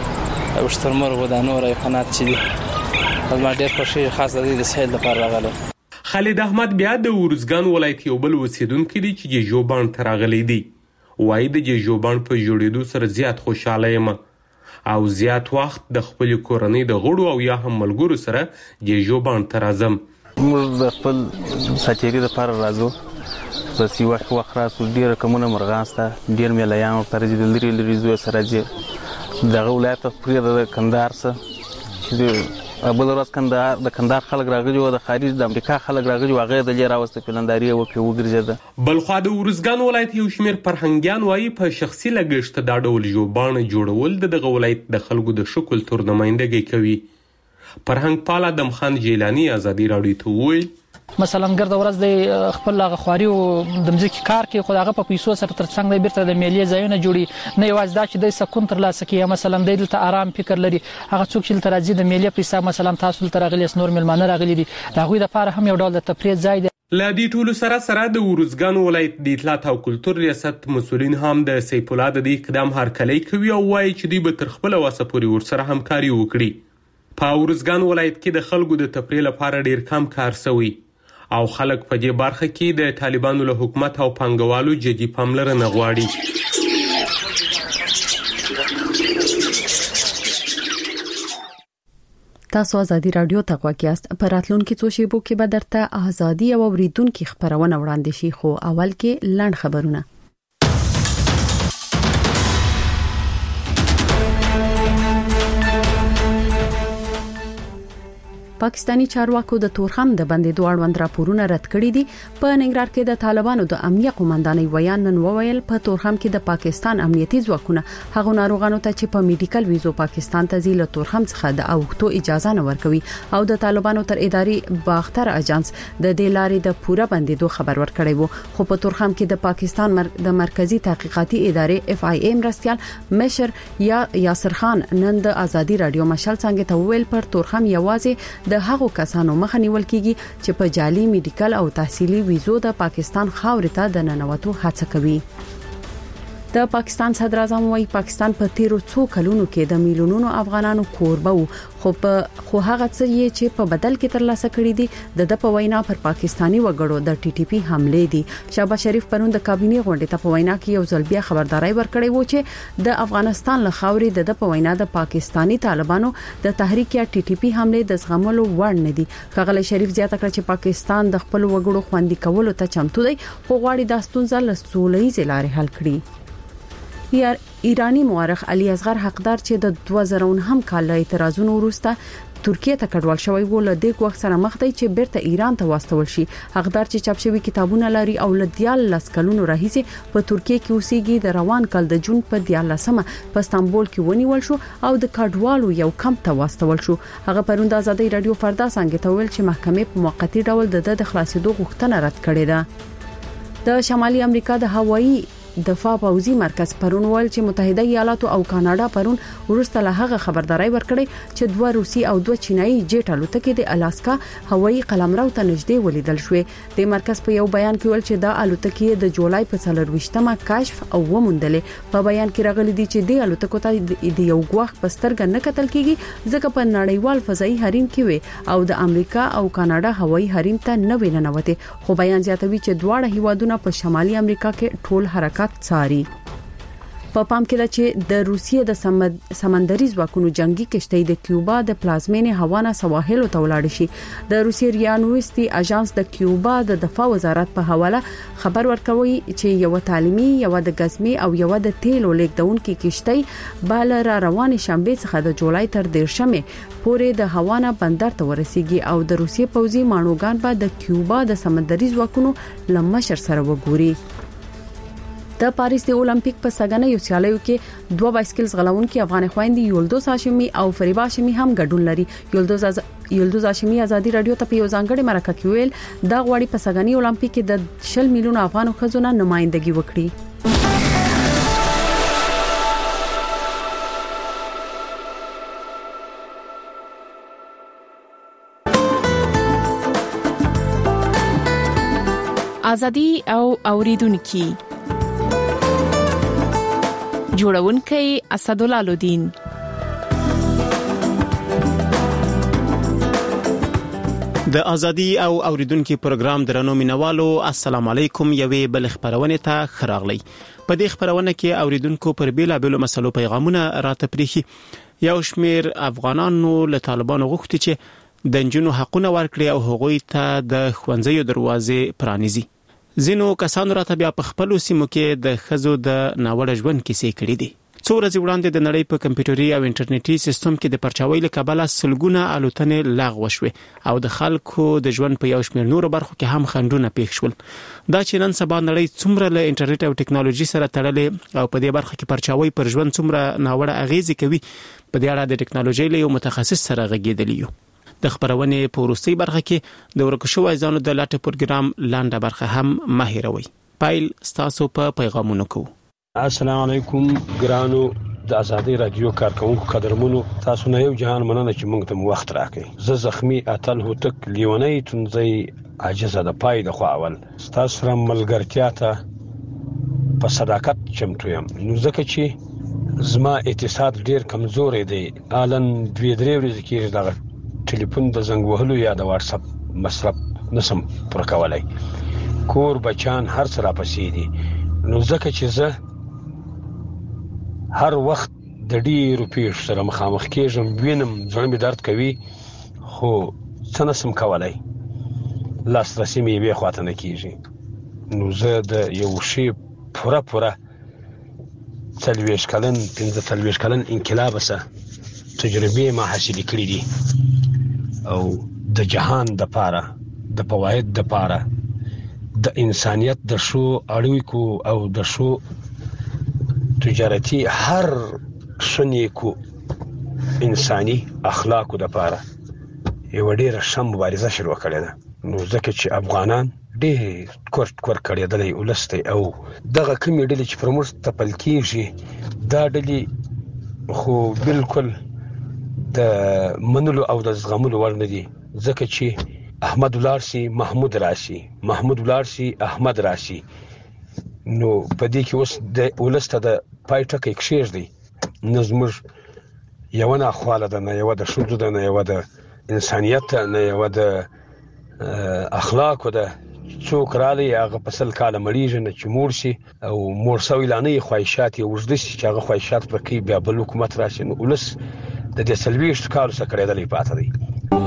او شترمرغ د نور حیوانات چې دي ما ډیر خوشي خاص د سیل لپاره راغلي. خالد احمد بیا د اورزګان ولایت یو بل اوسیدونکو دی چې جوبان ته راغلی دی. وایي د جوبان په جوړېدو سره زیات خوشاله یم او زیات وخت د خپل کورنۍ د غړو او یا هم ملګرو سره جوبان ته راځم. موږ د خپل سچېري لپاره راځو. بس یو وخت راځو ډېر کومه مرغان سته ډېر مېلیان ورته راځي د لرې لرې زوی سره راځي دغه ولایت پرې د کندهار سره چې بل ورځ کندهار د کندهار خلک راغلي او د خارج د امریکا خلک راغلي او هغه د لې راوسته پلنداري او په وګرځیده. بلخوا د اورزګان ولایت یو شمیر فرهنګیان وایي په شخصي لګښت دا ډول ژوبان جوړول دغه ولایت د خلکو د شکل تور نمائندګي کوي. فرهنګ پال ادم خان جیلانی آزادی راډیو ته وویل مثلا ګرد ورځ د خپل غخواري او د مځکې کار کې خو هغه په پیسو سره ترڅنګ د بیرته د میلې ځایونه جوړي نه یوازې دا چې د سکون تر لاسه کې مثلا د دلته آرام فکر لري هغه څوک چې تر راځي د میلې پیسې مثلا تاسو تر غلي نور ملمانه راغلي دي دا غوي د لپاره هم یو ډول د تفریح ځای دی. لا دې ټولو سره سره د ورزګان ولایت د اطلاعات او کلتور ریاست مسولین هم د سیف الله د دې اقدام هرکلی کوي او وایي چې دوی به تر خپل وسه پورې ورسره همکاري وکړي. په ورزګان ولایت کې د خلکو د تفریح لپاره ډیر کم کار شوی او خلک په دې برخه کې د طالبانو له حکومت او پنګوالو جدي پاملرنه غواړي. تاسو ازادي رادیو ته غواګیاست. په راتلونکو څو شیبو کې به درته ازادي او اوریدونکو خبرونه وړاندې شي خو اول کې لاند خبرونه. پاکستانی چارواکو د تورخم د بندیدو اړوند راپورونه رد کړي دي. په ننګرهار کې د طالبانو د امنیه قومندانۍ ویان نن وویل په تورخم کې د پاکستان امنیتي ځواکونه هغه ناروغانو ته چې په میډیکل ویزو پاکستان ته ځي له تورخم څخه د اوټو اجازه نه ورکوي او د طالبانو تر اداري باختر اجانس د دې لارې د پوره بندیدو خبر ورکړی وو. خو په تورخم کې د پاکستان مر... د مرکزی تحقیقاتي ادارې اف آی ای مرستيال مشر یا یاسر خان نن د ازادي رادیو مشال څنګه ته ویل پر تورخم یوازې د هغو کسانو مخه نیول کیږي چې په جعلي میډیکل او تحصیلي ویزو د پاکستان خاورې ته د ننوتو هڅه کوي. د پاکستان صدر اعظم وايي پاکستان په تیرو څو کلونو کې د میلیونونو افغانانو کوربه وو خو په خو هغه څه یې چې په بدل کې ترلاسه کړی دي د د په وینا پر پاکستانی وګړو د ټي ټي پی حمله دي. شهباز شریف پرون د کابینه غونډې ته په وینا کې یو ځل بیا خبرداري ورکړې وو چې د افغانستان له خاورې د د په وینا د پاکستانی طالبانو د تحریک یا ټي ټي پی حمله د زغملو وړ نه دي. خغل شریف زیاته کړ چې پاکستان د خپل وګړو خوندي کولو ته چمتو دی خو غواړي د ستونزې له سوله‌ییز لارې حل کړي. یا ایرانی مورخ علی اصغر حقدار چې د دوه زره هم کال له اعتراضونو وروسته ترکیه ته کډوال شوی و له دې وخت سره مخ دی چې بیرته ایران ته واستول شي. حقدار چې چاپ شوی کتابونه لري او ل دیال لس کلونو راهیسه په ترکیه کې اوسېږي د روان کال د جون په دیالسمه په استانبول کې ونیول شو او د کډوالو یو کمپ ته واستول شو. هغه پروند ازادي رادیو فردا څنګه ته ویل چې محکمې په موقتی ډول د خلاصېدو غوښتنه رد کړې ده. د شمالي امریکا د هوایي دفاع پوزي مرکز پرون ول چې متحده ایالاتو او کاناډا پرون ورسته له هغه خبرداري ورکړي چې دوه روسي او دوه چینایي جټ الوتکې د الاسکا هوایي قلمرو ته نږدې ولیدل شوې. د مرکز په یو بیان کې ول چې دا الوتکې د جولای په څلرويشتمه کشف او وموندلې. په بیان کې راغلي دي چې د الوتکو ته د یو غوښ پسترګ نه کتل کیږي ځکه په نړیوال فضایي حریم کې وي او د امریکا او کاناډا هوایي حریم ته نه ویننوته. خو بیان زیاتوي چې دواړه هیوادونه په شمالي امریکا کې ټول حرکت ساری. په پام کې ده چې د روسیې د سمد... سمندري ځواکونو جنگي کشتۍ د کیوبا د پلازمینې هوانا سواحل ته ولاړ شي. د روسیې ریانوستي اژانس د کیوبا د دفاع وزارت په حواله خبر ورکوي چې یو تعلیمي یو د غزمي او یو د تیلو لیکدونکو کشتۍ بال را روان شنبه څخه د جولای تر دیرشمه پورې د هوانا بندر ته ورسیږي او د روسیې پوځي مانوګان به د کیوبا د سمندري ځواکونو لمشر سره وګوري. د پاریس د اولمپیک په سګنې سیالیو کې دوه بایسکل ځغلونکي افغان خويندې یولدوز هاشمي او فریبا هاشمي هم ګډون لري. یولدوز از... یولدوز هاشمي ازادي رادیو ته په یو ځانګړي مرکه کې ویل دا غواړي په سګنې اولمپیک کې د شل میلیون افغان خزونه نمائندګي وکړي. ازادي او اوریدونکو جوړونکی اسدالله لودین. د ازادي او اوریدونکو پروګرام درنو مینوالو السلام علیکم. یوې بل خبرونه ته خراغلی. په دې خبرونه کې اوریدونکو پر بیلا بیلو مسلو پیغامونه راته پریخي. یو شمیر افغانانو له طالبانو غوښتي چې د جنونو حقونه ورکړي او هغوی ته د خوندزیو دروازې پرانیزي. زینو کسانو راته بیا په خپل سیمو کې د خزو د ناوړه ژوند کیسې کړې دي. څو ورځې وړاندې د نړۍ په کمپیوټري او انټرنیټي سیستم کې د پرچاوي له کبله سلګونه الوتنې لغوه شوې او د خلکو د ژوند په یو شمېر نورو برخو کې هم خنډونه پیښ شول. دا چې نن سبا نړۍ څومره له انټرنیټ او ټکنالوژي سره تړلې او په دې برخه کې پرچاوي پر ژوند څومره ناوړه اغیزې کوي، په دې اړه د ټکنالوژي له یو متخصص سره غږیدلی یو. د خبرونې په وروستي برخه کې د ورکو شوی ځانو د لاټ پروګرام لاندې برخه هم ماهروي. پایل ستاسو په پیغامونو کو. السلام علیکم ګرانو د ازادي رادیو کارکونکو قدرمنو، تاسو نه یو جهان مننه چې موږ ته وخت راکړئ. زه زخمی اتل هوتک لیونی تونځي عاجزه د پای د خو اول تاسو سره ملګرتیا ته په صداقت چمتو یم، نو ځکه چې زما اتصال ډیر کمزوري دی. آلن دوی درې ورځې کې د ټلیفون د زنګ وهلو یا د واتس اپ مصرف نسم پر کولای. کور بچان هر څه را پسې دي، نو ځکه چې زه هر وخت د ډیرو پیښو سره مخامخ کېږم، وینم زړه مې درد کوي، خو څه نسم کولای، لاسرسي مې یوې خواته نه کېږي. نو زه د یو شي پوره پوره څلوېښت کلن پنځه څلوېښت کلن انقلاب سره تجربې ما حاصلې کړې دي، او د جهان دپاره د فواید دپاره د انسانیت د شو اړیکو او د شو تجارتي هر شنیکو انساني اخلاقو د پاره یو ډیره شم مبارزه شروع کړې ده. نو ځکه چې افغانان ډېر کورت کور کړېدلې ولسته، او دغه کومې ډلې چې پر موږ تپل کېږي دا ډلې خو بالکل د منلو او د زغملو وړ نه دي، ځکه چې احمد ولارسي محمود راسي، محمود ولارسي احمد راسي. نو په دې کې اوس د ولسته د پای ټکی کېږدي، نه زموږ یو نه خواله ده، نه یو د ښځو ده، نه یو د انسانیت ده، نه یو د اخلاقو ده. څوک رالی هغه په سل کاله مړیږي نه چې موړ شي، او موړ سوی لا نه یې خواهشات یې اوږده شي چې هغه خواهشات پوره کوي، بیا بل حکومت راشي. نو ولس د دې څلوېښتو کالو څخه کړېدلی پاته دی.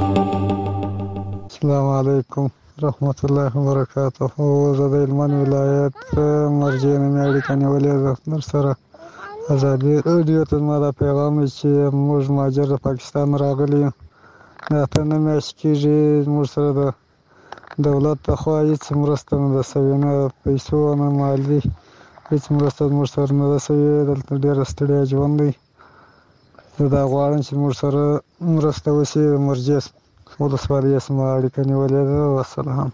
السلام علیکم رحمت الله وبرکاته. زه د هلمند ولایت مرجع نومې اړیکه نیولې ده در سره. ازادي راډیو ته زما دا پیغام دی چې موږ مهاجر د پاکستان راغلي یو، دا اته نه میاشتې کېږي زموږ سره د دولت لخوا هېڅ مرسته نه ده سوې، نه پیسو نه مالي هېڅ مرسته زموږ سره نه ده سوې. دلته ډېره ستړیا ژوند دی. زه دا غواړم چې موږ سره مرسته وشي. مرجع ولسوالۍ سمه اړیکه نیولې ده. والسلام.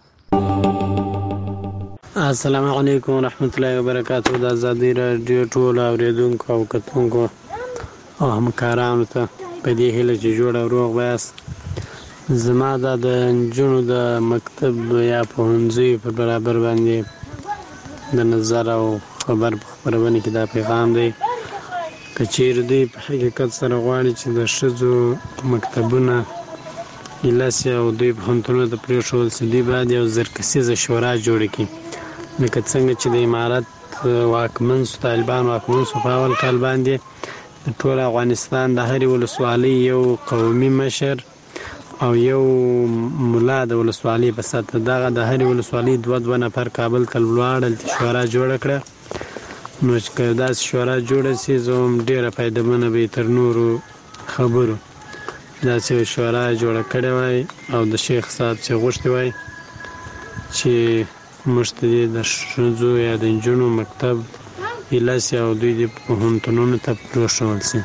السلام علیکم ورحمت الله وبرکاته. د ازادي راډیو ټول اوریدونکو او کتونکو او همکارانو ته په دې هیله چې جوړ او روغ وایاست. زما دا د نجونو د مکتب یا پوهنځي په برابر باندې د نظر او خبر په خپرونه کې دا پیغام دی. که چیرې دوی په حقیقت سره غواړي چې د ښځو مکتبونه ایلاسي او دوی پوهنتونونه ته پرېښودل شي، دوی باید یو زرکسیزه شورا جوړه کړي، لکه څنګه چې د امارت واکمن شو، طالبان واکمن شو په اول کال باندې د ټول افغانستان د هرې ولسوالۍ یو قومي مشر او یو ملا د ولسوالۍ په سطحه، دغه د هرې ولسوالۍ دوه دوه نفر کابل ته ولاړل، شورا جوړه کړه. نو چې که داسې شورا جوړه شي زه هم ډېره فایدهمنه به تر نورو خبرو داسې شورا جوړه کړې وای، او د شیخ صاحب چې غوښتي وای چې موږ ته د ښځو یا د نجونو مکتب ایلاسي او دوی د پوهنتونونو ته پرېښودل شي.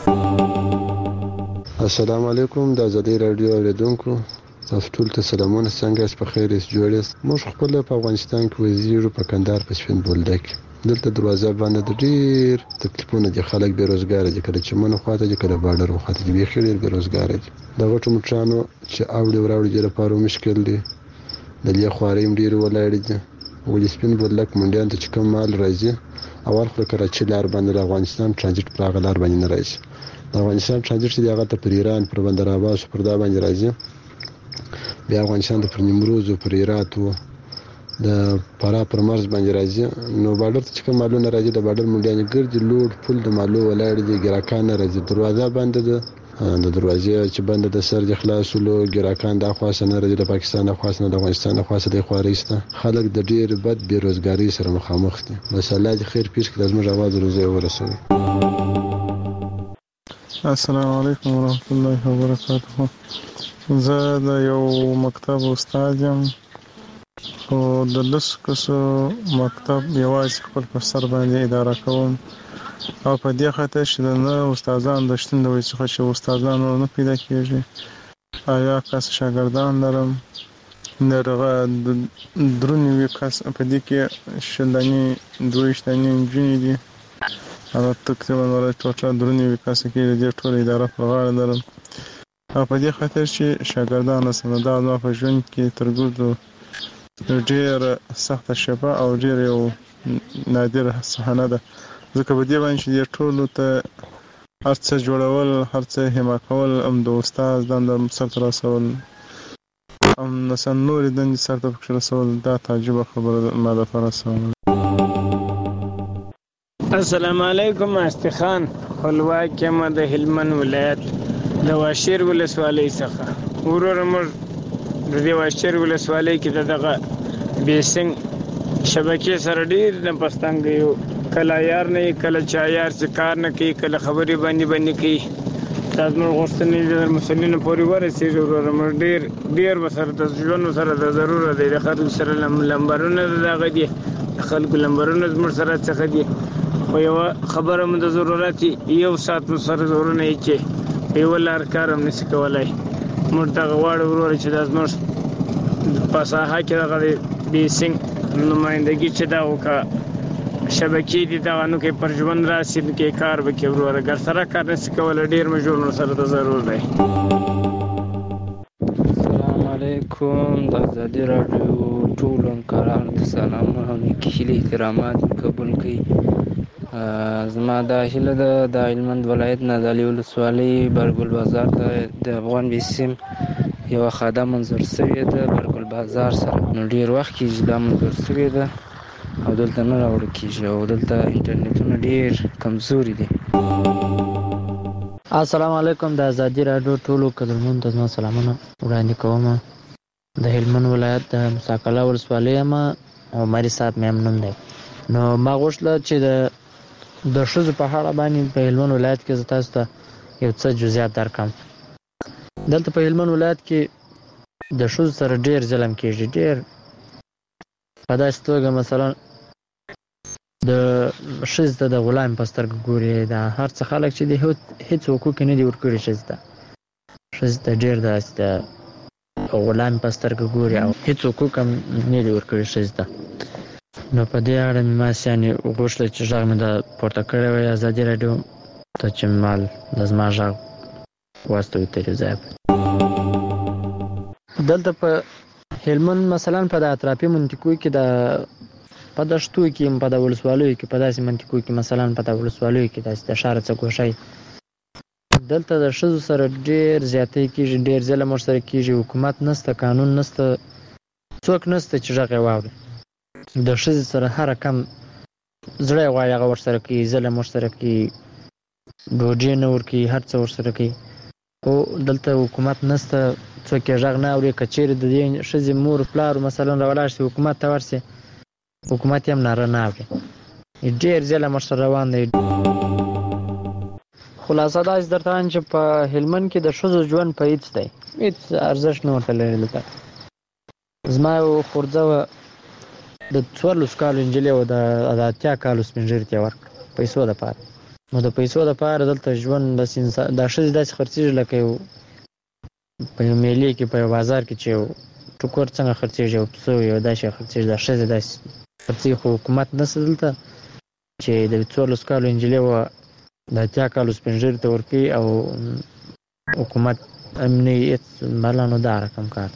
السلام علیکم د ازادي راډیو اوریدونکو، تاسو ټول ته سلامونه. څنګه یاست؟ په خیر یاست؟ جوړ یاست؟ موږ خپل په افغانستان کې وزیر په کندهار په سپین بولدک دلته دروازه باندې د ډیر تکلیفونه دي، خلک بیروزګار دي، کله چې منو خواته دي، کله بارډر خواته دي، به خیر بیروزګار دي. د غټو مټرانو چې اوړي وراوړي د لپاره مشکل دي، د لې خواریم ډیر ولاړ دي. ولې سپین بولدک منډیان ته چې کوم مال راځي اول خو کراچي لار باندې د افغانستان ترانزیت پر هغه لار باندې نه راځي. د افغانستان ترانزیت چې هغه ته پر ایران پر بندر عباس پر دا باندې راځي، بیا افغانستان ته پر نیمروز او پر هرات او د پارا پر مرز باندې راځي. نو بارډر ته چې کوم مالونه راځي د بارډر منډیان ګرځي لوډ فل د مالو ولاړ دي، ګراکان راځي دروازه باندې ده، د دروازې چې بند د سر د خلاصولو ګراکان د خاصه نه راځي، د پاکستان خاصه نه د افغانستان خاصه د خواريسته خلک د ډیر بد بیروزګاری سره مخامخ دي. بس الله دې خیر پیښ کړي، زموږ आवाज روزي ورسوي. السلام علیکم ورحمت الله وبرکاته. زه د یو مکتب استاد یم، خو د لس کسو مکتب یوازې خپل پر سر باندې اداره کوم، او په دې خاطر چې د نه استادان د شتون د وجې څخه چې استادان نه پیدا کېږي، آیا کس شاګردان لرم درغه درونی کس په دې کې شلنی دویشتنی نجونې دي هغه تقریبا ورته ټوټه درونی کس کې د ټول اداره په غاړه لرم او په دې خاطر چې شاګردان سره دا نو په ژوند کې ترګو ډېر سخت شپه او ډېر یو نادر صحنه ده ځکه په دې باندې چې ټول ته هرڅه جوړول هرڅه هما کول ام د استاد د سره رسول ام نسن نور د سره په رسول دا تعجب خبره ما ده فرسول. السلام علیکم استخان خپلواک یم د هلمند ولایت د واشیر ولسوالۍ څخه ورور موږ د دې واشیر ولسوالۍ کې دغه بیسنګ شبکې سره ډېر نه پستنګ یو کله یار نه کله چا یار څه کار نه کوي کله خبرې باندې باندې کوي دا زموږ غوښتنې د مسؤلینو پورې ورسېږي ورور موږ ډېر ډېر ورسره د ژوند سره د ضرورت دی د خلکو سره لمبرونه د دغه دي د خلکو لمبرونه زموږ سره څخه دي خو یوه خبره مو د ضرورت یو ساعت مو سره ضرورونه یې چې یوه لار کار هم نشي کولی موږ دغه غواړو ورور چې دا زموږ په ساحه کې دغه د بیسنګ نمایندګي چې دا وکړه شبکې دي دغه نو کې پر ژوند راسي نو کې کار وکړي ورور اگر سره کار نشي کولی ډېر مجبور سره د ضرور دی. السلام علیکم د ازادي راډیو ټولو همکارانو ته سلامونه او نیکې هیلې احترامات قبول کړئ. زما دا هیله ده د هلمند ولایت نه د علي ولسوالۍ برګل بازار ته د افغان بیسیم یوه خاده منظور شوې ده برګل بازار سره نو ډېر وخت کېږي دا منظور شوې ده او دلته نه راوړل کېږي او دلته انټرنیټونه ډېر کمزوري دي. السلام علیکم د ازادي راډیو ټولو قدرمنو ته زما سلامونه وړاندې کوم. د هلمند ولایت د مساکله ولسوالۍ یم او مری صاحب مې هم نوم دی. نو ما غوښتله چې د د ښځو په اړه باندې په هلمند ولایت کې زه تاسو ته یو څه جزئیات درکړم. دلته په هلمند ولایت کې د ښځو سره ډېر ظلم کېږي ډېر په داسې توګه مثلا د ښځې ته د غلام په سترګه ګوري دا هر څه خلک چې دي هېڅ حقوق نه دي ورکړي ښځې ته ښځې ته ډېر داسې د غلام په سترګه ګوري او هېڅ حقوق هم نه دي ورکړي ښځې ته. نو په دې اړه مې ماسې یعنې غوښتل چې غږ مې د پورته کړی وای ازادي راډیو ته چې مال د زما غږ واستوي تر یو ځایه. دلته په هلمند مثلا په د اطرافي منطقو کې د په دشتو کې په د ولسوالیو کې په داسې منطقو کې مثلا په د ولسوالیو کې داسې د ښار څخه ګوښی دلته د ښځو سره ډېر زیاتی کېږي ډېر ظلم ورسره کېږي حکومت نشته قانون نشته څوک نشته چې غږ یې واوري. د ښځې سره هر کم زړه یې غواړي هغه ورسره کوي ظلم ورسره کوي ډوډۍ نه ورکوي هر څه ورسره کوي خو دلته حکومت نشته څوک یې غږ نه اوري. که چیرې د دې ښځې مور پلار مثلا راولاړ شي حکومت ته ورسي حکومت یې هم ناره نه اوري ډېر ظلم ورسره روان دی. خلاصه داسې درته وایم چې په هلمند کې د ښځو ژوند په هېڅ دی هېڅ ارزښت نه ورته لري. دلته زما یو خورځه وه د څوارلسو کالو نجلۍ وه د اتیا کالو سپین ږیري ته یې ورکړه پیسو دپاره. نو د پیسو دپاره دلته ژوند داسې انسان دا ښځې داسې خرڅېږي لکه یو په یو میلې کې په یو بازار کې چې یو ټوکر څنګه خرڅېږي یو پسه یو داسې خرڅېږي دا ښځې داسې خرڅېږي خو حکومت نشته دلته چې د څوارلسو کالو نجلۍ وه د اتیا کالو سپین ږیري ته ورکوي او حکومت هم نه هېڅ بله نو دا رقم کار.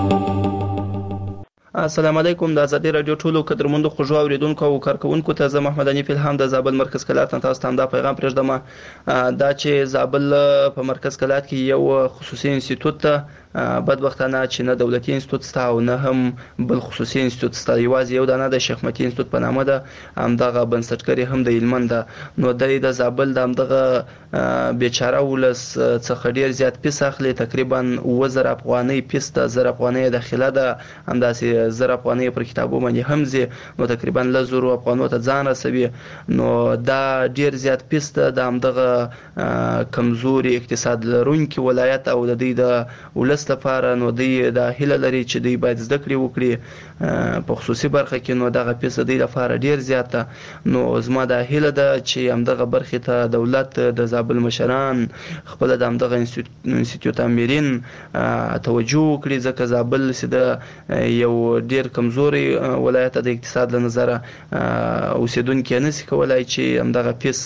السلام علیکم د ازادي راډیو ټولو قدرمنو خوږو اوریدونکو او کارکونکو ته زه محمد حنیف الهام د زابل مرکز کلات ته تاسو ته دا پیغام پرېږدم دا چې زابل په مرکز کلات کې یو خصوصي انسټیټوټ ته بدبختانه چې نه دولتي انسټیټوټ شته او نه هم بل خصوصي انسټیټوټ شته یوازې یو دانه د شیخ متي انسټیټوټ په نامه ده همدغه بنسټګر هم د هلمند ده. نو دی د زابل د همدغه بیچاره ولس څخه ډېر زیات پیس اخلي تقریبا اووه زره افغانۍ پیس ده زر افغانۍ داخله ده همداسې چې زر افغانۍ پر کتابو باندې هم زی نو تقریبا لزر افغانو ته ځان رسوي نو دا ډیر زیات پیسته د همدغه کمزوري اقتصاد لرونکي ولایت او د دې د ولس لپاره نو دی د هیله لري چې دوی باید زده کړې وکړي په خصوصي برخه کې نو دغه پیسه دی لپاره ډیر زیاته نو زما د هیله ده چې همدغه برخه ته دولت د زابل مشران خپل د همدغه انسټیټیوټ امیرین توجه وکړي ځکه زابل سده یو ډیر کمزوري ولایت د اقتصاد له نظره اوسیدونکو نشي کولای چې همدغه پیس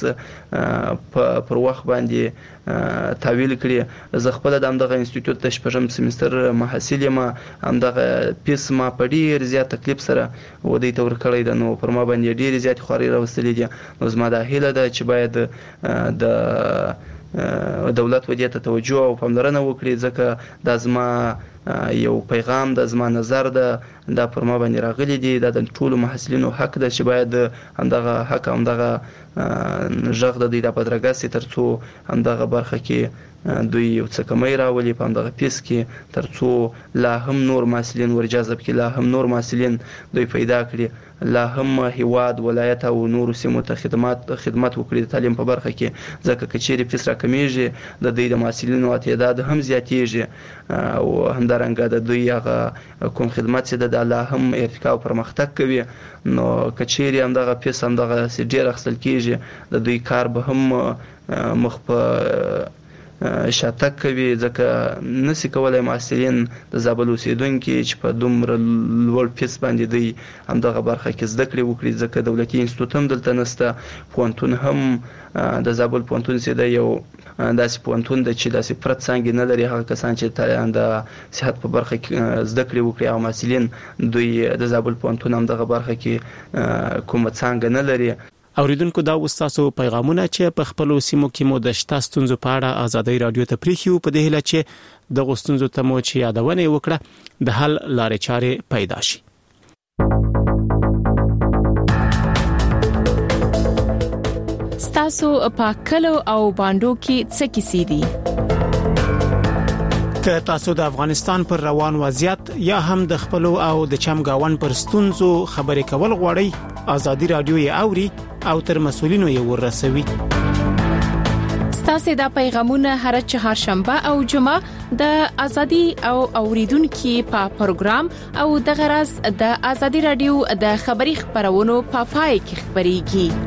پر وخت باندې تحویل کړي زه خپل د همدغه انسټیټیوټ د شپږم سیمستر محصل یم همدغه پیس ما په ډیر زیات تکلیف سره ودی تور کړی د نو پر ما باندې ډیر زیات خوري راوستلې دي نو زما د هیله ده چې باید د دولت ودی ته توجه او پاملرنه وکړي ځکه د زما یو پیغام د زما نظر ده دا پر ما باندې راغلي دي د ټولو محصلینو حق ده چې باید همدغه حق همدغه ژغ د دې د بدرګاسي ترڅو همدغه برخه کې دوی یو څه کمی راولي په همدغه پیس کې ترڅو لا هم نور محصلین ورجذب کړي لا هم نور محصلین دوی پیدا کړي لا هم هیواد ولایت او نور سیمو ته خدمات خدمت وکړي د تعلیم په برخه کې ځکه کچېری پیس را کمیږي د دې د محصلینو تعداد هم زیاتېږي او همدارنګه د دوی هغه کوم خدمات چې د لا هم ارتقا او پرمختګ کوي نو کچېری همدغه پیس همدغه ډیر اخصل کیږي د دوی کار به هم مخ په شاتک کوي ځکه نسی کولای محصلین د زابل اوسیدونکو چې په دومره لوړ پیس باندې دی همدغه برخه کې زده کړې وکړي ځکه دولتي انسټیټیوټ هم دلته نشته پوهنتون هم د زابل پوهنتون سیده یو داسې پوهنتون د چې داسې پرت څانګې نه لري هغه کسان چې د صحت په برخه کې زده کړې وکړي او محصلین دوی د زابل پوهنتون هم دغه برخه کې کومه څانګه نه لري اوریدونکو دا وستاسو پیغامونه چې په خپل سیمو کې مو د شته ستونزو په اړه ازادي رادیو ته پریخیو په دې هله چې د غوښتنځو ته مو چې یادونه وکړه د حل لارې چارې پیدا شي ستاسو په کلو او باندو کې څه کیسې دي که تاسو د افغانستان پر روان وضعیت یا هم د خپل او د چمګاون پر ستونزو خبرې کول غواړئ ازادي رادیو یې اوري او تر مسولینو یې ورسوي ستاسو د پیغامونه هر چهارشنبه او جمعه د ازادي او اوریدونکو په پروګرام او د غرض د ازادي رادیو د خبري خبرونو په پای کې خبريږي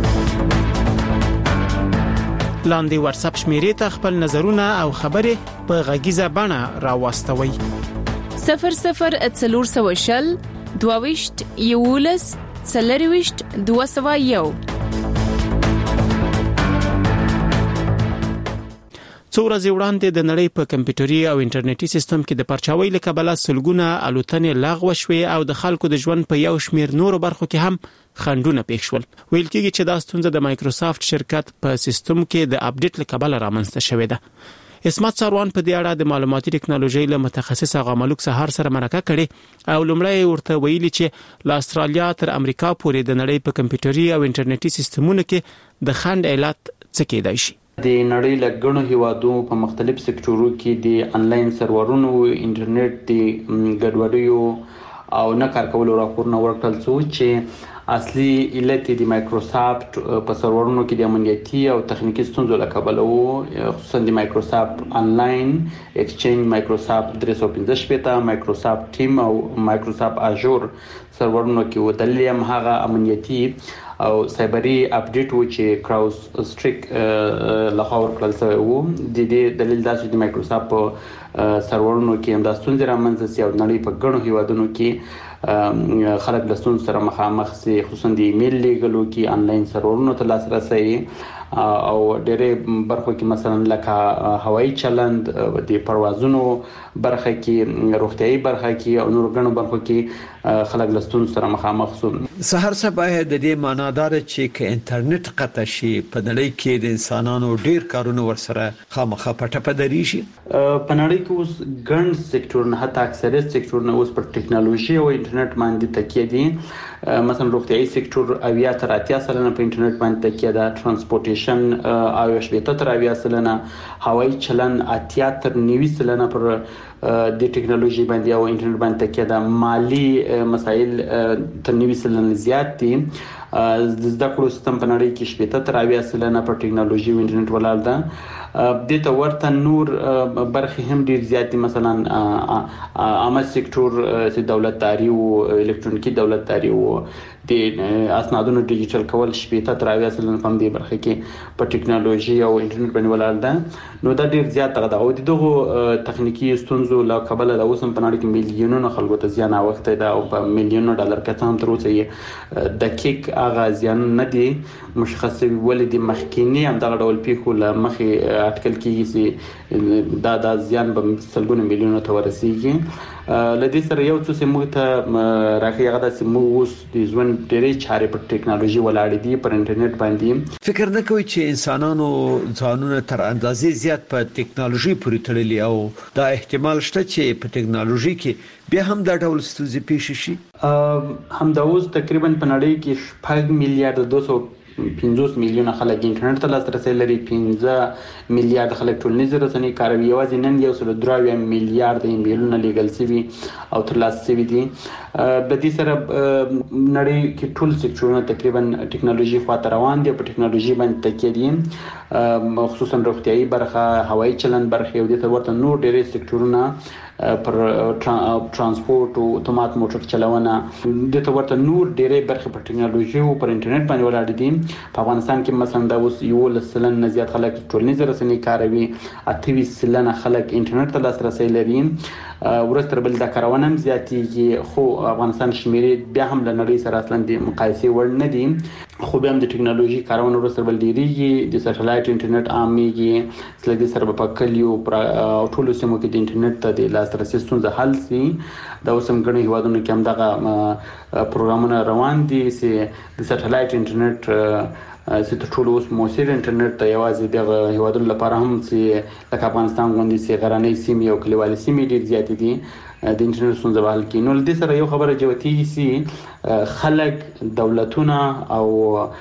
لاندې واتس اپ شمیرې ته خپل نظرونه او خبرې په غږیزه بڼه راوستوي صفر صفر څلور سوه شل دوه یولس څلرويشت دوه سوه یو څو ورځې وړاندې د نړۍ په کمپیوټري او انټرنیټي سیستم کې د پرچاوي لکبله سلګونه الوتنې لغوه شوې او د خلکو د ژوند په یو شمیر نورو برخو کې هم خنډونه پېښ شول ویل کېږي چې دا ستونزه د مایکروسافت شرکت په سیستم کې د اپډیټ لکبله رامنځته شوې ده اسمت سروان په دې اړه د معلوماتي ټکنالوژي له متخصص غاملوک سهار سره مرکه کړي او لومړی ورته ویلي چې ل استرالیا تر امریکا پورې د نړۍ په کمپیوټري او انټرنیټي سیستمونو کې د خنډ علت څه کېدای شي د نړۍ له ګڼو هیوادو په مختلف سکتورونو کې د انلاین سرورونو انټرنیټ د ګډوډیو او نه کار کولو راپورونه ورکړل چې اصلي علت د مایکروسافت په سرورونو کې د امنیتي او تخنیکی ستونزو له کبله وو خصوصا د مایکروسافت انلاین ایکسچینج مایکروسافت درې سوه پنځه شپږ مایکروسافت ټیم او مایکروسافت اژور سرورونو کې و دلیل هم هغه امنیتي او سایبری اپډیټ و چې کراوس سټریک لخوا ورکړل شوی وو د دې دلیل دا چې د مایکروسافت په سرورونو کې هم د ستونزې رامنځته شي او نړۍ په ګڼو هیوادونو کې خلک د ستونزو سره مخامخ سي خصوصا د ایمیل لیږلو کې انلاین سرورونو ته لاسرسي او ډېرې برخو کې مثلا لکه هوایي چلند د پروازونو برخه کې روغتيایي برخه کې او نور غنو برخو کې خلک له ستونزو سره مخامخ سو سحر صبح د دې معنادار چې ک انټرنیټ قطع شي په نړۍ کې د انسانانو ډېر کارونه ورسره خامخا پټه پدري شي په نړۍ کې اوس ګڼ سکتورونه حتی اکثریت سکتورونه اوس پر ټکنالوژي او انټرنیټ باندې تکیه دي مثلا روغتيایي سکتور اویا تر اتیا سلنه په انټرنیټ باندې تکیه ده، ترانسپورټیشن او شپږ تر اویا سلنه، هوایي چلن اتیا تر نوي سلنه پر د ټکنالوژي باندې او انټرنیټ باندې تکیه ده، مالی مسایل تر نوي سلنه زیات دي، د زده کړو سیستم په نړۍ کې شپږ تر اویا سلنه پر ټکنالوژي او انټرنیټ ولاړ ده. د ته ورته نور برخې هم ډیر زیات دي، مثلا عامه سکتور چې دولتداري او الکترونیکي دولتداري او د اسنادونو ډیجیټل کول شپږ تر اویا سلنه په دې برخه کې په ټکنالوژي او انټرنیټ باندې ولاړ ده. نو دا ډیر زیات ده او دغه تخنیکی ستونزو لا قبل د اوسم په نړۍ کې میلیونونو خلکو ته زیان اوخته ده او په میلیونونو ډالر کته هم تر اوسه یې دقیق اغا زیان نه دي مشخص ولې د مخکینی هم دغه ډول پیښو له مخې اټکل کیږي چې دا د زیان په سلګونو میلیونو ته ورسیږي. لدې سره یو څه موږ ته راکې هغه د موږ اوس د ژوند ډېرې چارې په ټکنالوژي ولاړې دي، پر انټرنیټ باندې. فکر نه کوي چې انسانانو ځانونه تر اندازې زیات په ټکنالوژي پورې تړلي او دا احتمال شته چې په ټکنالوژي کې بیا هم دا ډول ستونزې پیښ شي؟ هم دا اوس تقریبا په نړۍ کې شپږ میلیارډ دوه سوه پنځوس میلیونه خلک انټرنیټ ته لاسرسي لري، پنځه میلیارډ خلک ټولنیز رسنۍ کاروي، یوازې نن یو سل درې میلیارډ ایمیلونه لیږل شوي او ترلاسه شوي دي. د دې سره نړۍ کې ټول سکتورونه تقریبا ټکنالوژي خواته روان دي، په ټکنالوژي باندې تکیه دي، خصوصا روغتيایي برخه، هوایي چلن برخه او د ته ورته نور ډېر سکتورونه پر ترانسپورت او اتومات موټر چلونه، د ته ورته نور ډېرې برخې په ټکنالوژي او پر انټرنیټ باندې ولاړ دي. په افغانستان کې مثلا دا اوس یو لسلن نه زیات خلک ټولنیز رسنۍ کاروي، اته سلنه خلک انټرنیټ ته لاسرسي لري، ورستر بل د کارونه هم زیاتېږي، خو افغانستان شمیرې بیا هم له نړۍ سره اصلا د مقایسې وړ نه دي، خو بیا هم د ټکنالوژي کارونه ورستر بل ډیریږي، د سټلایټ انټرنیټ عامېږي، سلګي سره په کلیو او ټولو سیمو کې د انټرنیټ ته د لاسرسي ستونزه حل سي. دا اوس هم ګڼو هیوادونو کې هم دغه پروګرامونه روان دي چې د سټلایټ انټرنیټ چې د ټولو اوس موثر انټرنیټ ته یوازې دغه هیوادونو لپاره هم چې لکه افغانستان غوندې چې غرنۍ سیمې او کلیوالي سیمې ډېر زیات دي د انټرنیټ ستونزه حل کړي. نو د سره یو خبره جوتیږي چې خلک دولتونه او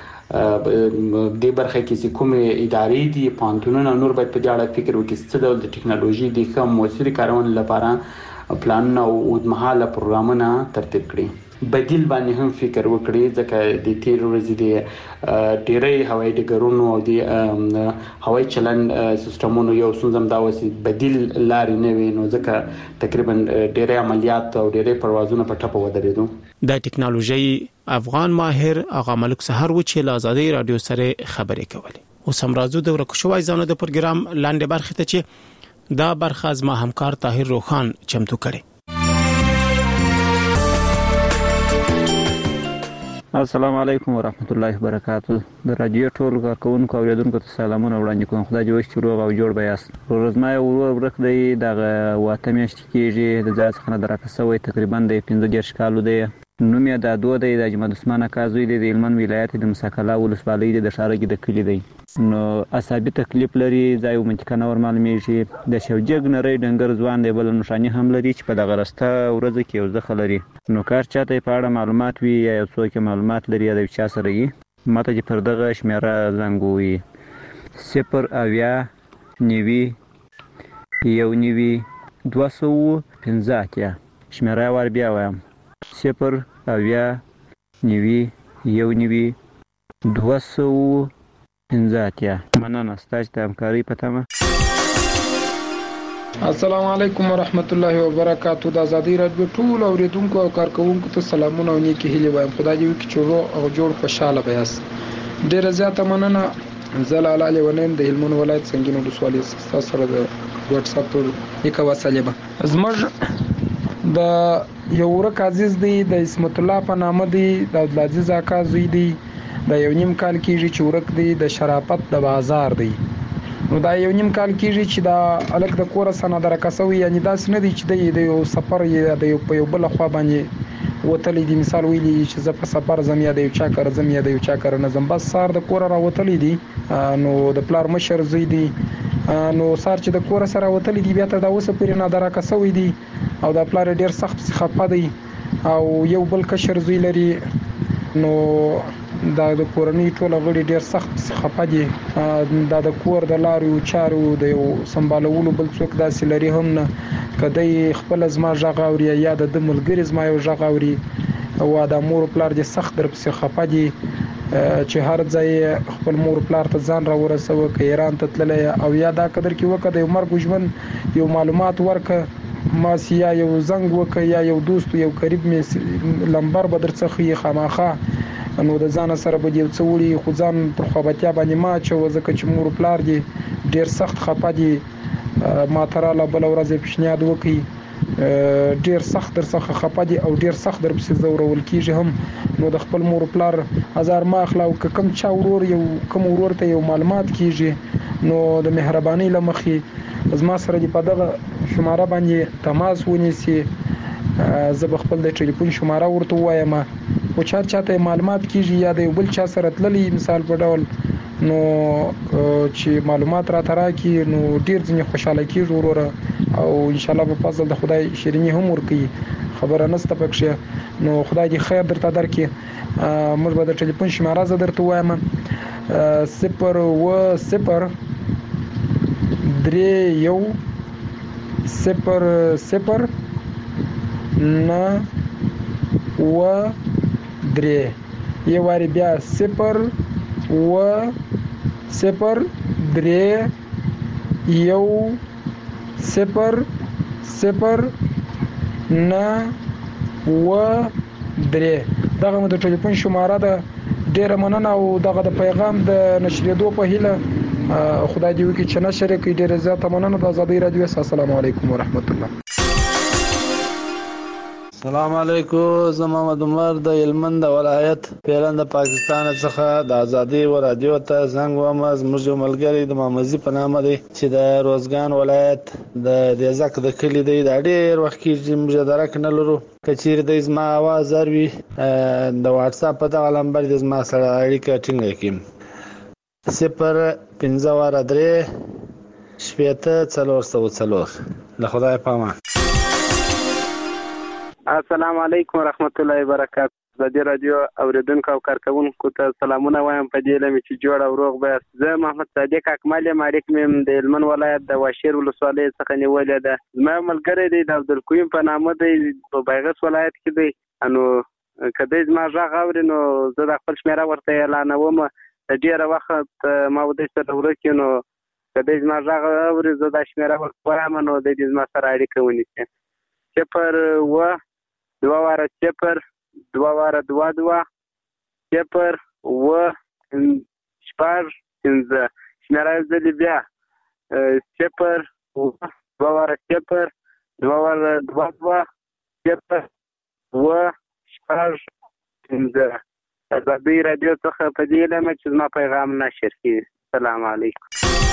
د برخه کې چې کوم ادارې دي پانتونونه نور باید په دې اړه فکر وکړي چې د ټکنالوژي د کوم موثر کارونې لپاره پلان او اوږدمهاله پروګرامونه ترتیب کړي. بدیل باندې هم فکر وکړي ځکه د تیر ورځې د ډېرې هوایي ډګرونو او د هوایي چلن سیستمونو یو څنځم دا وسی بدیل لارې نه وي، نو ځکه تقریبا ډېرې عملیات او ډېرې پروازونه په ټپه ودرېدو. د ټکنالوژي افغان ماهر اغا ملک سحر و چې له آزادۍ رادیو سره خبرې کولې. اوس هم راځو د ورکشوي ځانو د پروګرام لاندې برخه ته چې دا برخه از ما همکار طاهر روخان چمتو کړي. السلام علیکم ورحمت الله وبرکاتہ. د رادیو ټول کارکونکو او اوریدونکو ته سلامونه وړاندې کوم. خدای دې وکړي روغ او جوړ بیاست. ورځما ورور ورک دی دغه واته میاشتې کېږي د ځای څخه درکه سوی تقریبا د پنځه دیرش کالو دی. نوم یې د دوه دی د اجمد عثمان کازوی دی د هلمند ولایت د مساکلا ولسوالۍ د شارګي د کلی دی. نو عصبي تکلیف لري، ځای منطقه نور معلومیږي، د شوجګ نری ډنګر ځوان دی، بل نشانی هم لري چې په دغه راسته ورځ کې یو ځخه لري. نو کار چاته په اړه معلومات وي یا یو څوک معلومات لري یا د چا سره یې ماته چې پر دغه شمیره زنګوي صفر اویا نیوي یو نیوي دوه سوه پنځه اتیا شمیره ور بیا وایم صفر اویا نیوي یو نیوي دوه سوه پنځه اتیا. مننه ستاسو د همکارۍ په تمه. السلام علیکم ورحمت الله وبرکاتہ. د آزادۍ رادیو ټول اوریدونکو او کارکونکو ته سلامونه او نیکی هیلې وایم. خدای دې وکړي چې روغ او جوړ خوشاله بیاست. ډیره زیاته مننه. زلاله لیونین د هلمند ولایت سنگین ولسوالۍ تاسو سره د واتس اپ پر یک وسیله به زموږ د یو ورک عزیز دی د اسمت الله په نامه دی د عبدالعزیز اکا زوی دی د یو نیم کال کېږي چې ورک دی د شرافت د بازار دی. نو دا یو نیم کال کېږي چې دا الک د کور سره درکسوي، یعنی داس نه دی چې د یو سفر یا د یو په یو بل خوا باندې وتلی دی. مثال ویلی چې زه په سفر زم یا د یو چا کار زم یا د یو چا کار نه زم، بس سار د کور را وتلی دی. نو د پلار مشر زوی دی، نو سار چې د کور سره وتلی دی بیا تر دا اوسه پرې نه درکسوي دی او د پلار ډیر سخت خفه دی او یو بل کشر زوی لري نو دا د کورنۍ ټول غړي ډیر سخت خپه دي دا د کور د لارو چارو د یو سمبالولو بل څوک داسې لري هم نه کدی خپل زما ژغاوري یا د ملګری زما یو ژغاوري او د مور پلار دې سخت در پسې خپه دي چې هر ځای خپل مور پلار ته ځان را ورسوه که ایران ته تللی او یا دا قدر کې وکړه د یو مرګ ژوند یو معلومات ورکړه ما یا یو زنګ وکړه یا یو دوست یو قریب مې لمبر به درڅخه یې خامخا نو د ځان سره به یو څه وړي خو ځان پر خوابتیا باندې ما اچوه ځکه چې مور پلار دې ډېر سخت خپه دي ما ته راله بله ورځ یې پیشنهاد وکړي ډیر سخت در څخه خپه دي او ډیر سخت در پسې زورول کیږي هم نو د خپل مور پلار هزار ما اخلا او کم چا ورور یو کم ورور ته یو معلومات کیږي نو د مهرباني لمخې زما سره دی په دغه شماره باندې تماس ونیسي زه به خپل د ټلیفون شماره ورته وایم او چا چاته معلومات کیږي یا د بل چا سره تللی مثال په ډول نو چې معلومات را ترا کی نو ډیر ځنې خوشاله کیږي وروره او ان شاء الله په فضل د خدای شیرینی هم ورکي خبره نسته پکښه نو خدای دې خیر درته درکړي موږ به د ټلیفون شماره زه درته وایم صفر و صفر درې یو صفر صفر نه و درې یو واری بیا صفر و صفر درې یو صفر صفر نه و درې دغه مو د ټلیفون شماره ده ډیره مننه او دغه د پیغام د نشریدو په هیله خدای دې وکړي چې نشر کړي ډیره زیاته مننه د آزادۍ رادیو السلام علیکم ورحمت الله السلام علیکم زه محمد عمر د هلمند ولایت پیران د پاکستان څخه د ازادي و رادیو ته زنګ وم زموږ ملګری د محمدزي په نامه دی چې د روزګان ولایت د دیزک د کلی دی دا ډېر وخت کې موږ درک نه لرو کچیر د زما आवाज اروي د واتس اپ په دغه نمبر د زما سره اړیکه ټینګه کړم صفر پنځه واره درې شپېته څلور سوه څلور له خدای پامه السلام علیکم ورحمت الله وبرکاته د دې رادیو اوریدونکو او کارکونکو ته سلامونه وایم په دې لمه چې جوړ او روغ به زه محمد صادق اکمل مالک مم د هلمند ولایت د واشیر ولسوالۍ څخه نیولې ده زما ملګری دی د عبدالقیوم په نامه دی په بیغس ولایت کې دی نو کله زما ژغ اوري نو زه د خپل شمیره ورته اعلانوم د ډیره وخت ما ودې سره ورکې نو کله زما ژغ اوري زه د شمیره ورته وایم نو د دې زما سره اړیکه ونیسي صفر و دوا واره صفر دوا واره دوا دوا صفر و شپږ پنځه شمیره زه بیا صفر و دوا واره صفر دوا واره دوا دوا صفر و شپږ پنځه آزادۍ رادیو څخه په دې لمه چې زما پیغام نشر کړي السلام علیکم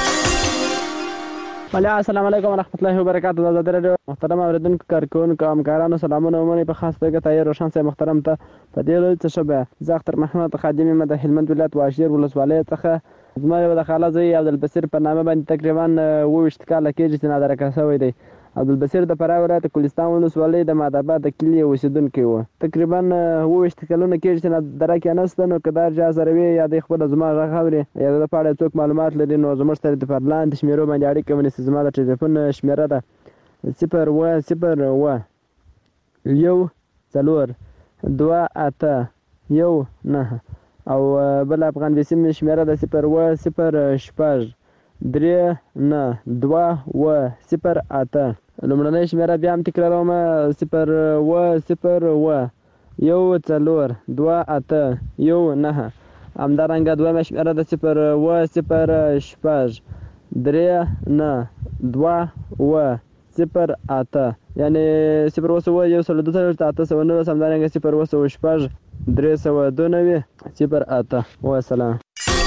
وعلیکم السلام علیکم ورحمت الله وبرکاته د آزادۍ رادیو محترم اوریدونکو کارکونکو همکارانو سلامونه ومنئ په خاص توګه طاهر روشن صاحب محترم ته په دې لوی څه شبه زه اختر محمد خادم یم د هلمند ولایت واشیر ولسوالۍ څخه زما یو د خاله زوی عبدالبصیر په نامه باندې تقریبا اووه ویشت کاله کېږي چې نادرکه شوی دی عبدالبصیر د فراه ولایت کوهستان ولسوالۍ د ماداباد د کلي اوسېدونکی و تقریبا اووه ویشت کلونه کېږي چې نادره کې نسته نو که دا چا سره وي یا دی خپله زما غږ اوري یا د ده په اړه څوک معلومات لري نو زموږ سره د پر لاندې شمېرو باندې اړیکه ونیسي زما د ټلیفون شمېره ده صفر اووه صفر اووه یو څلور دوه اته یو نهه او بل افغان بیسیم شمېره ده صفر اووه صفر شپږ درې نه دوه اووه صفر اته لومړنۍ شمېره بیا هم تکراروم صفر اووه صفر اووه یو څلور دوه اته یو نهه همدارنګه دویمه شمېره ده صفر اووه صفر شپږ درې نه دوه اووه صفر اته یعنې صفر اووه سوه یو سل دوه څلوېښت اته سوه نولس همدارنګه صفر اووه سوه شپږ درې سوه دوه نوي صفر اته وسلام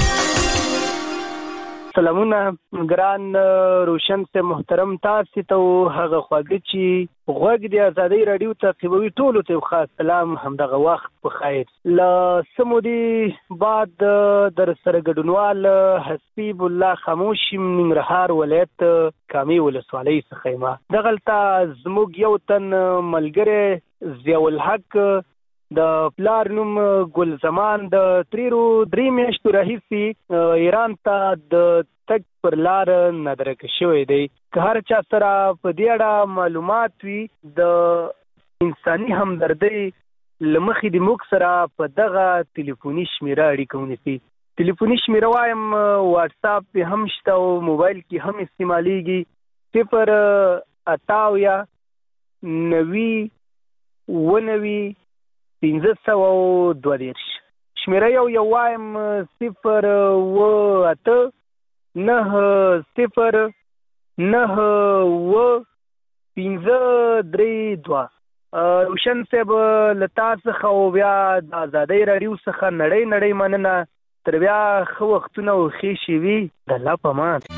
سلامونه ګران روشن سے محترم تاسو ته هغه خواږه چې غوږ د آزادۍ رادیو تعقیبوي ټولو ته خاص سلام همدغه وخت په خیر له سمودي بعد در سره ګډونوال حسیب الله خاموشي ننګرهار ولایت کامي ولسوالۍ څخه ما دغلته زموږ یو تن ملګری ضیاء الحق د پلار نوم ګل زمان د تریرو درې میاشتو راهیسې ایران ته د تګ پر لار نه درک شوی دی. که هر چا سره په دې اړه معلومات وي د انساني همدردۍ له مخې د موږ سره په دغه ټلیفوني شمیره اړیکه ونیسي. ټلیفوني شمیره وایم واتس اپ پې هم شته او موبایل کې هم استعمالیږي. صفر اته اویا نوي اووه نوي پنځه سوه او دوه دېرش. شمیره یو یو وایم صفر اووه اته نه صفر نه اووه پنځه درې دوه. روشن صاحب له تا څخه او بیا د ازادۍ راډیو څخه نړۍ نړۍ مننه. تر بیا ښه وختونه او ښې شېبې د الله په امان.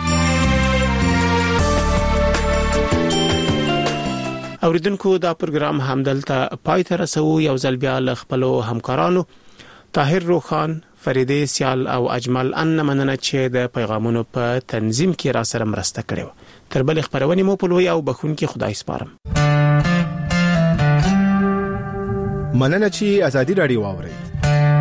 اوریدونکو دا پروګرام همدلته پای ته رسو. یو ځل بیا له خپلو همکارانو طاهر روخان، فریده سیال او اجمل ان مننه چې د پیغامونو په تنظیم کې را سره مرسته کړې. تر بل خبرونه مو په لوی او بخونکي خدای سپارم. مننه چې ازادي رادیو واوري.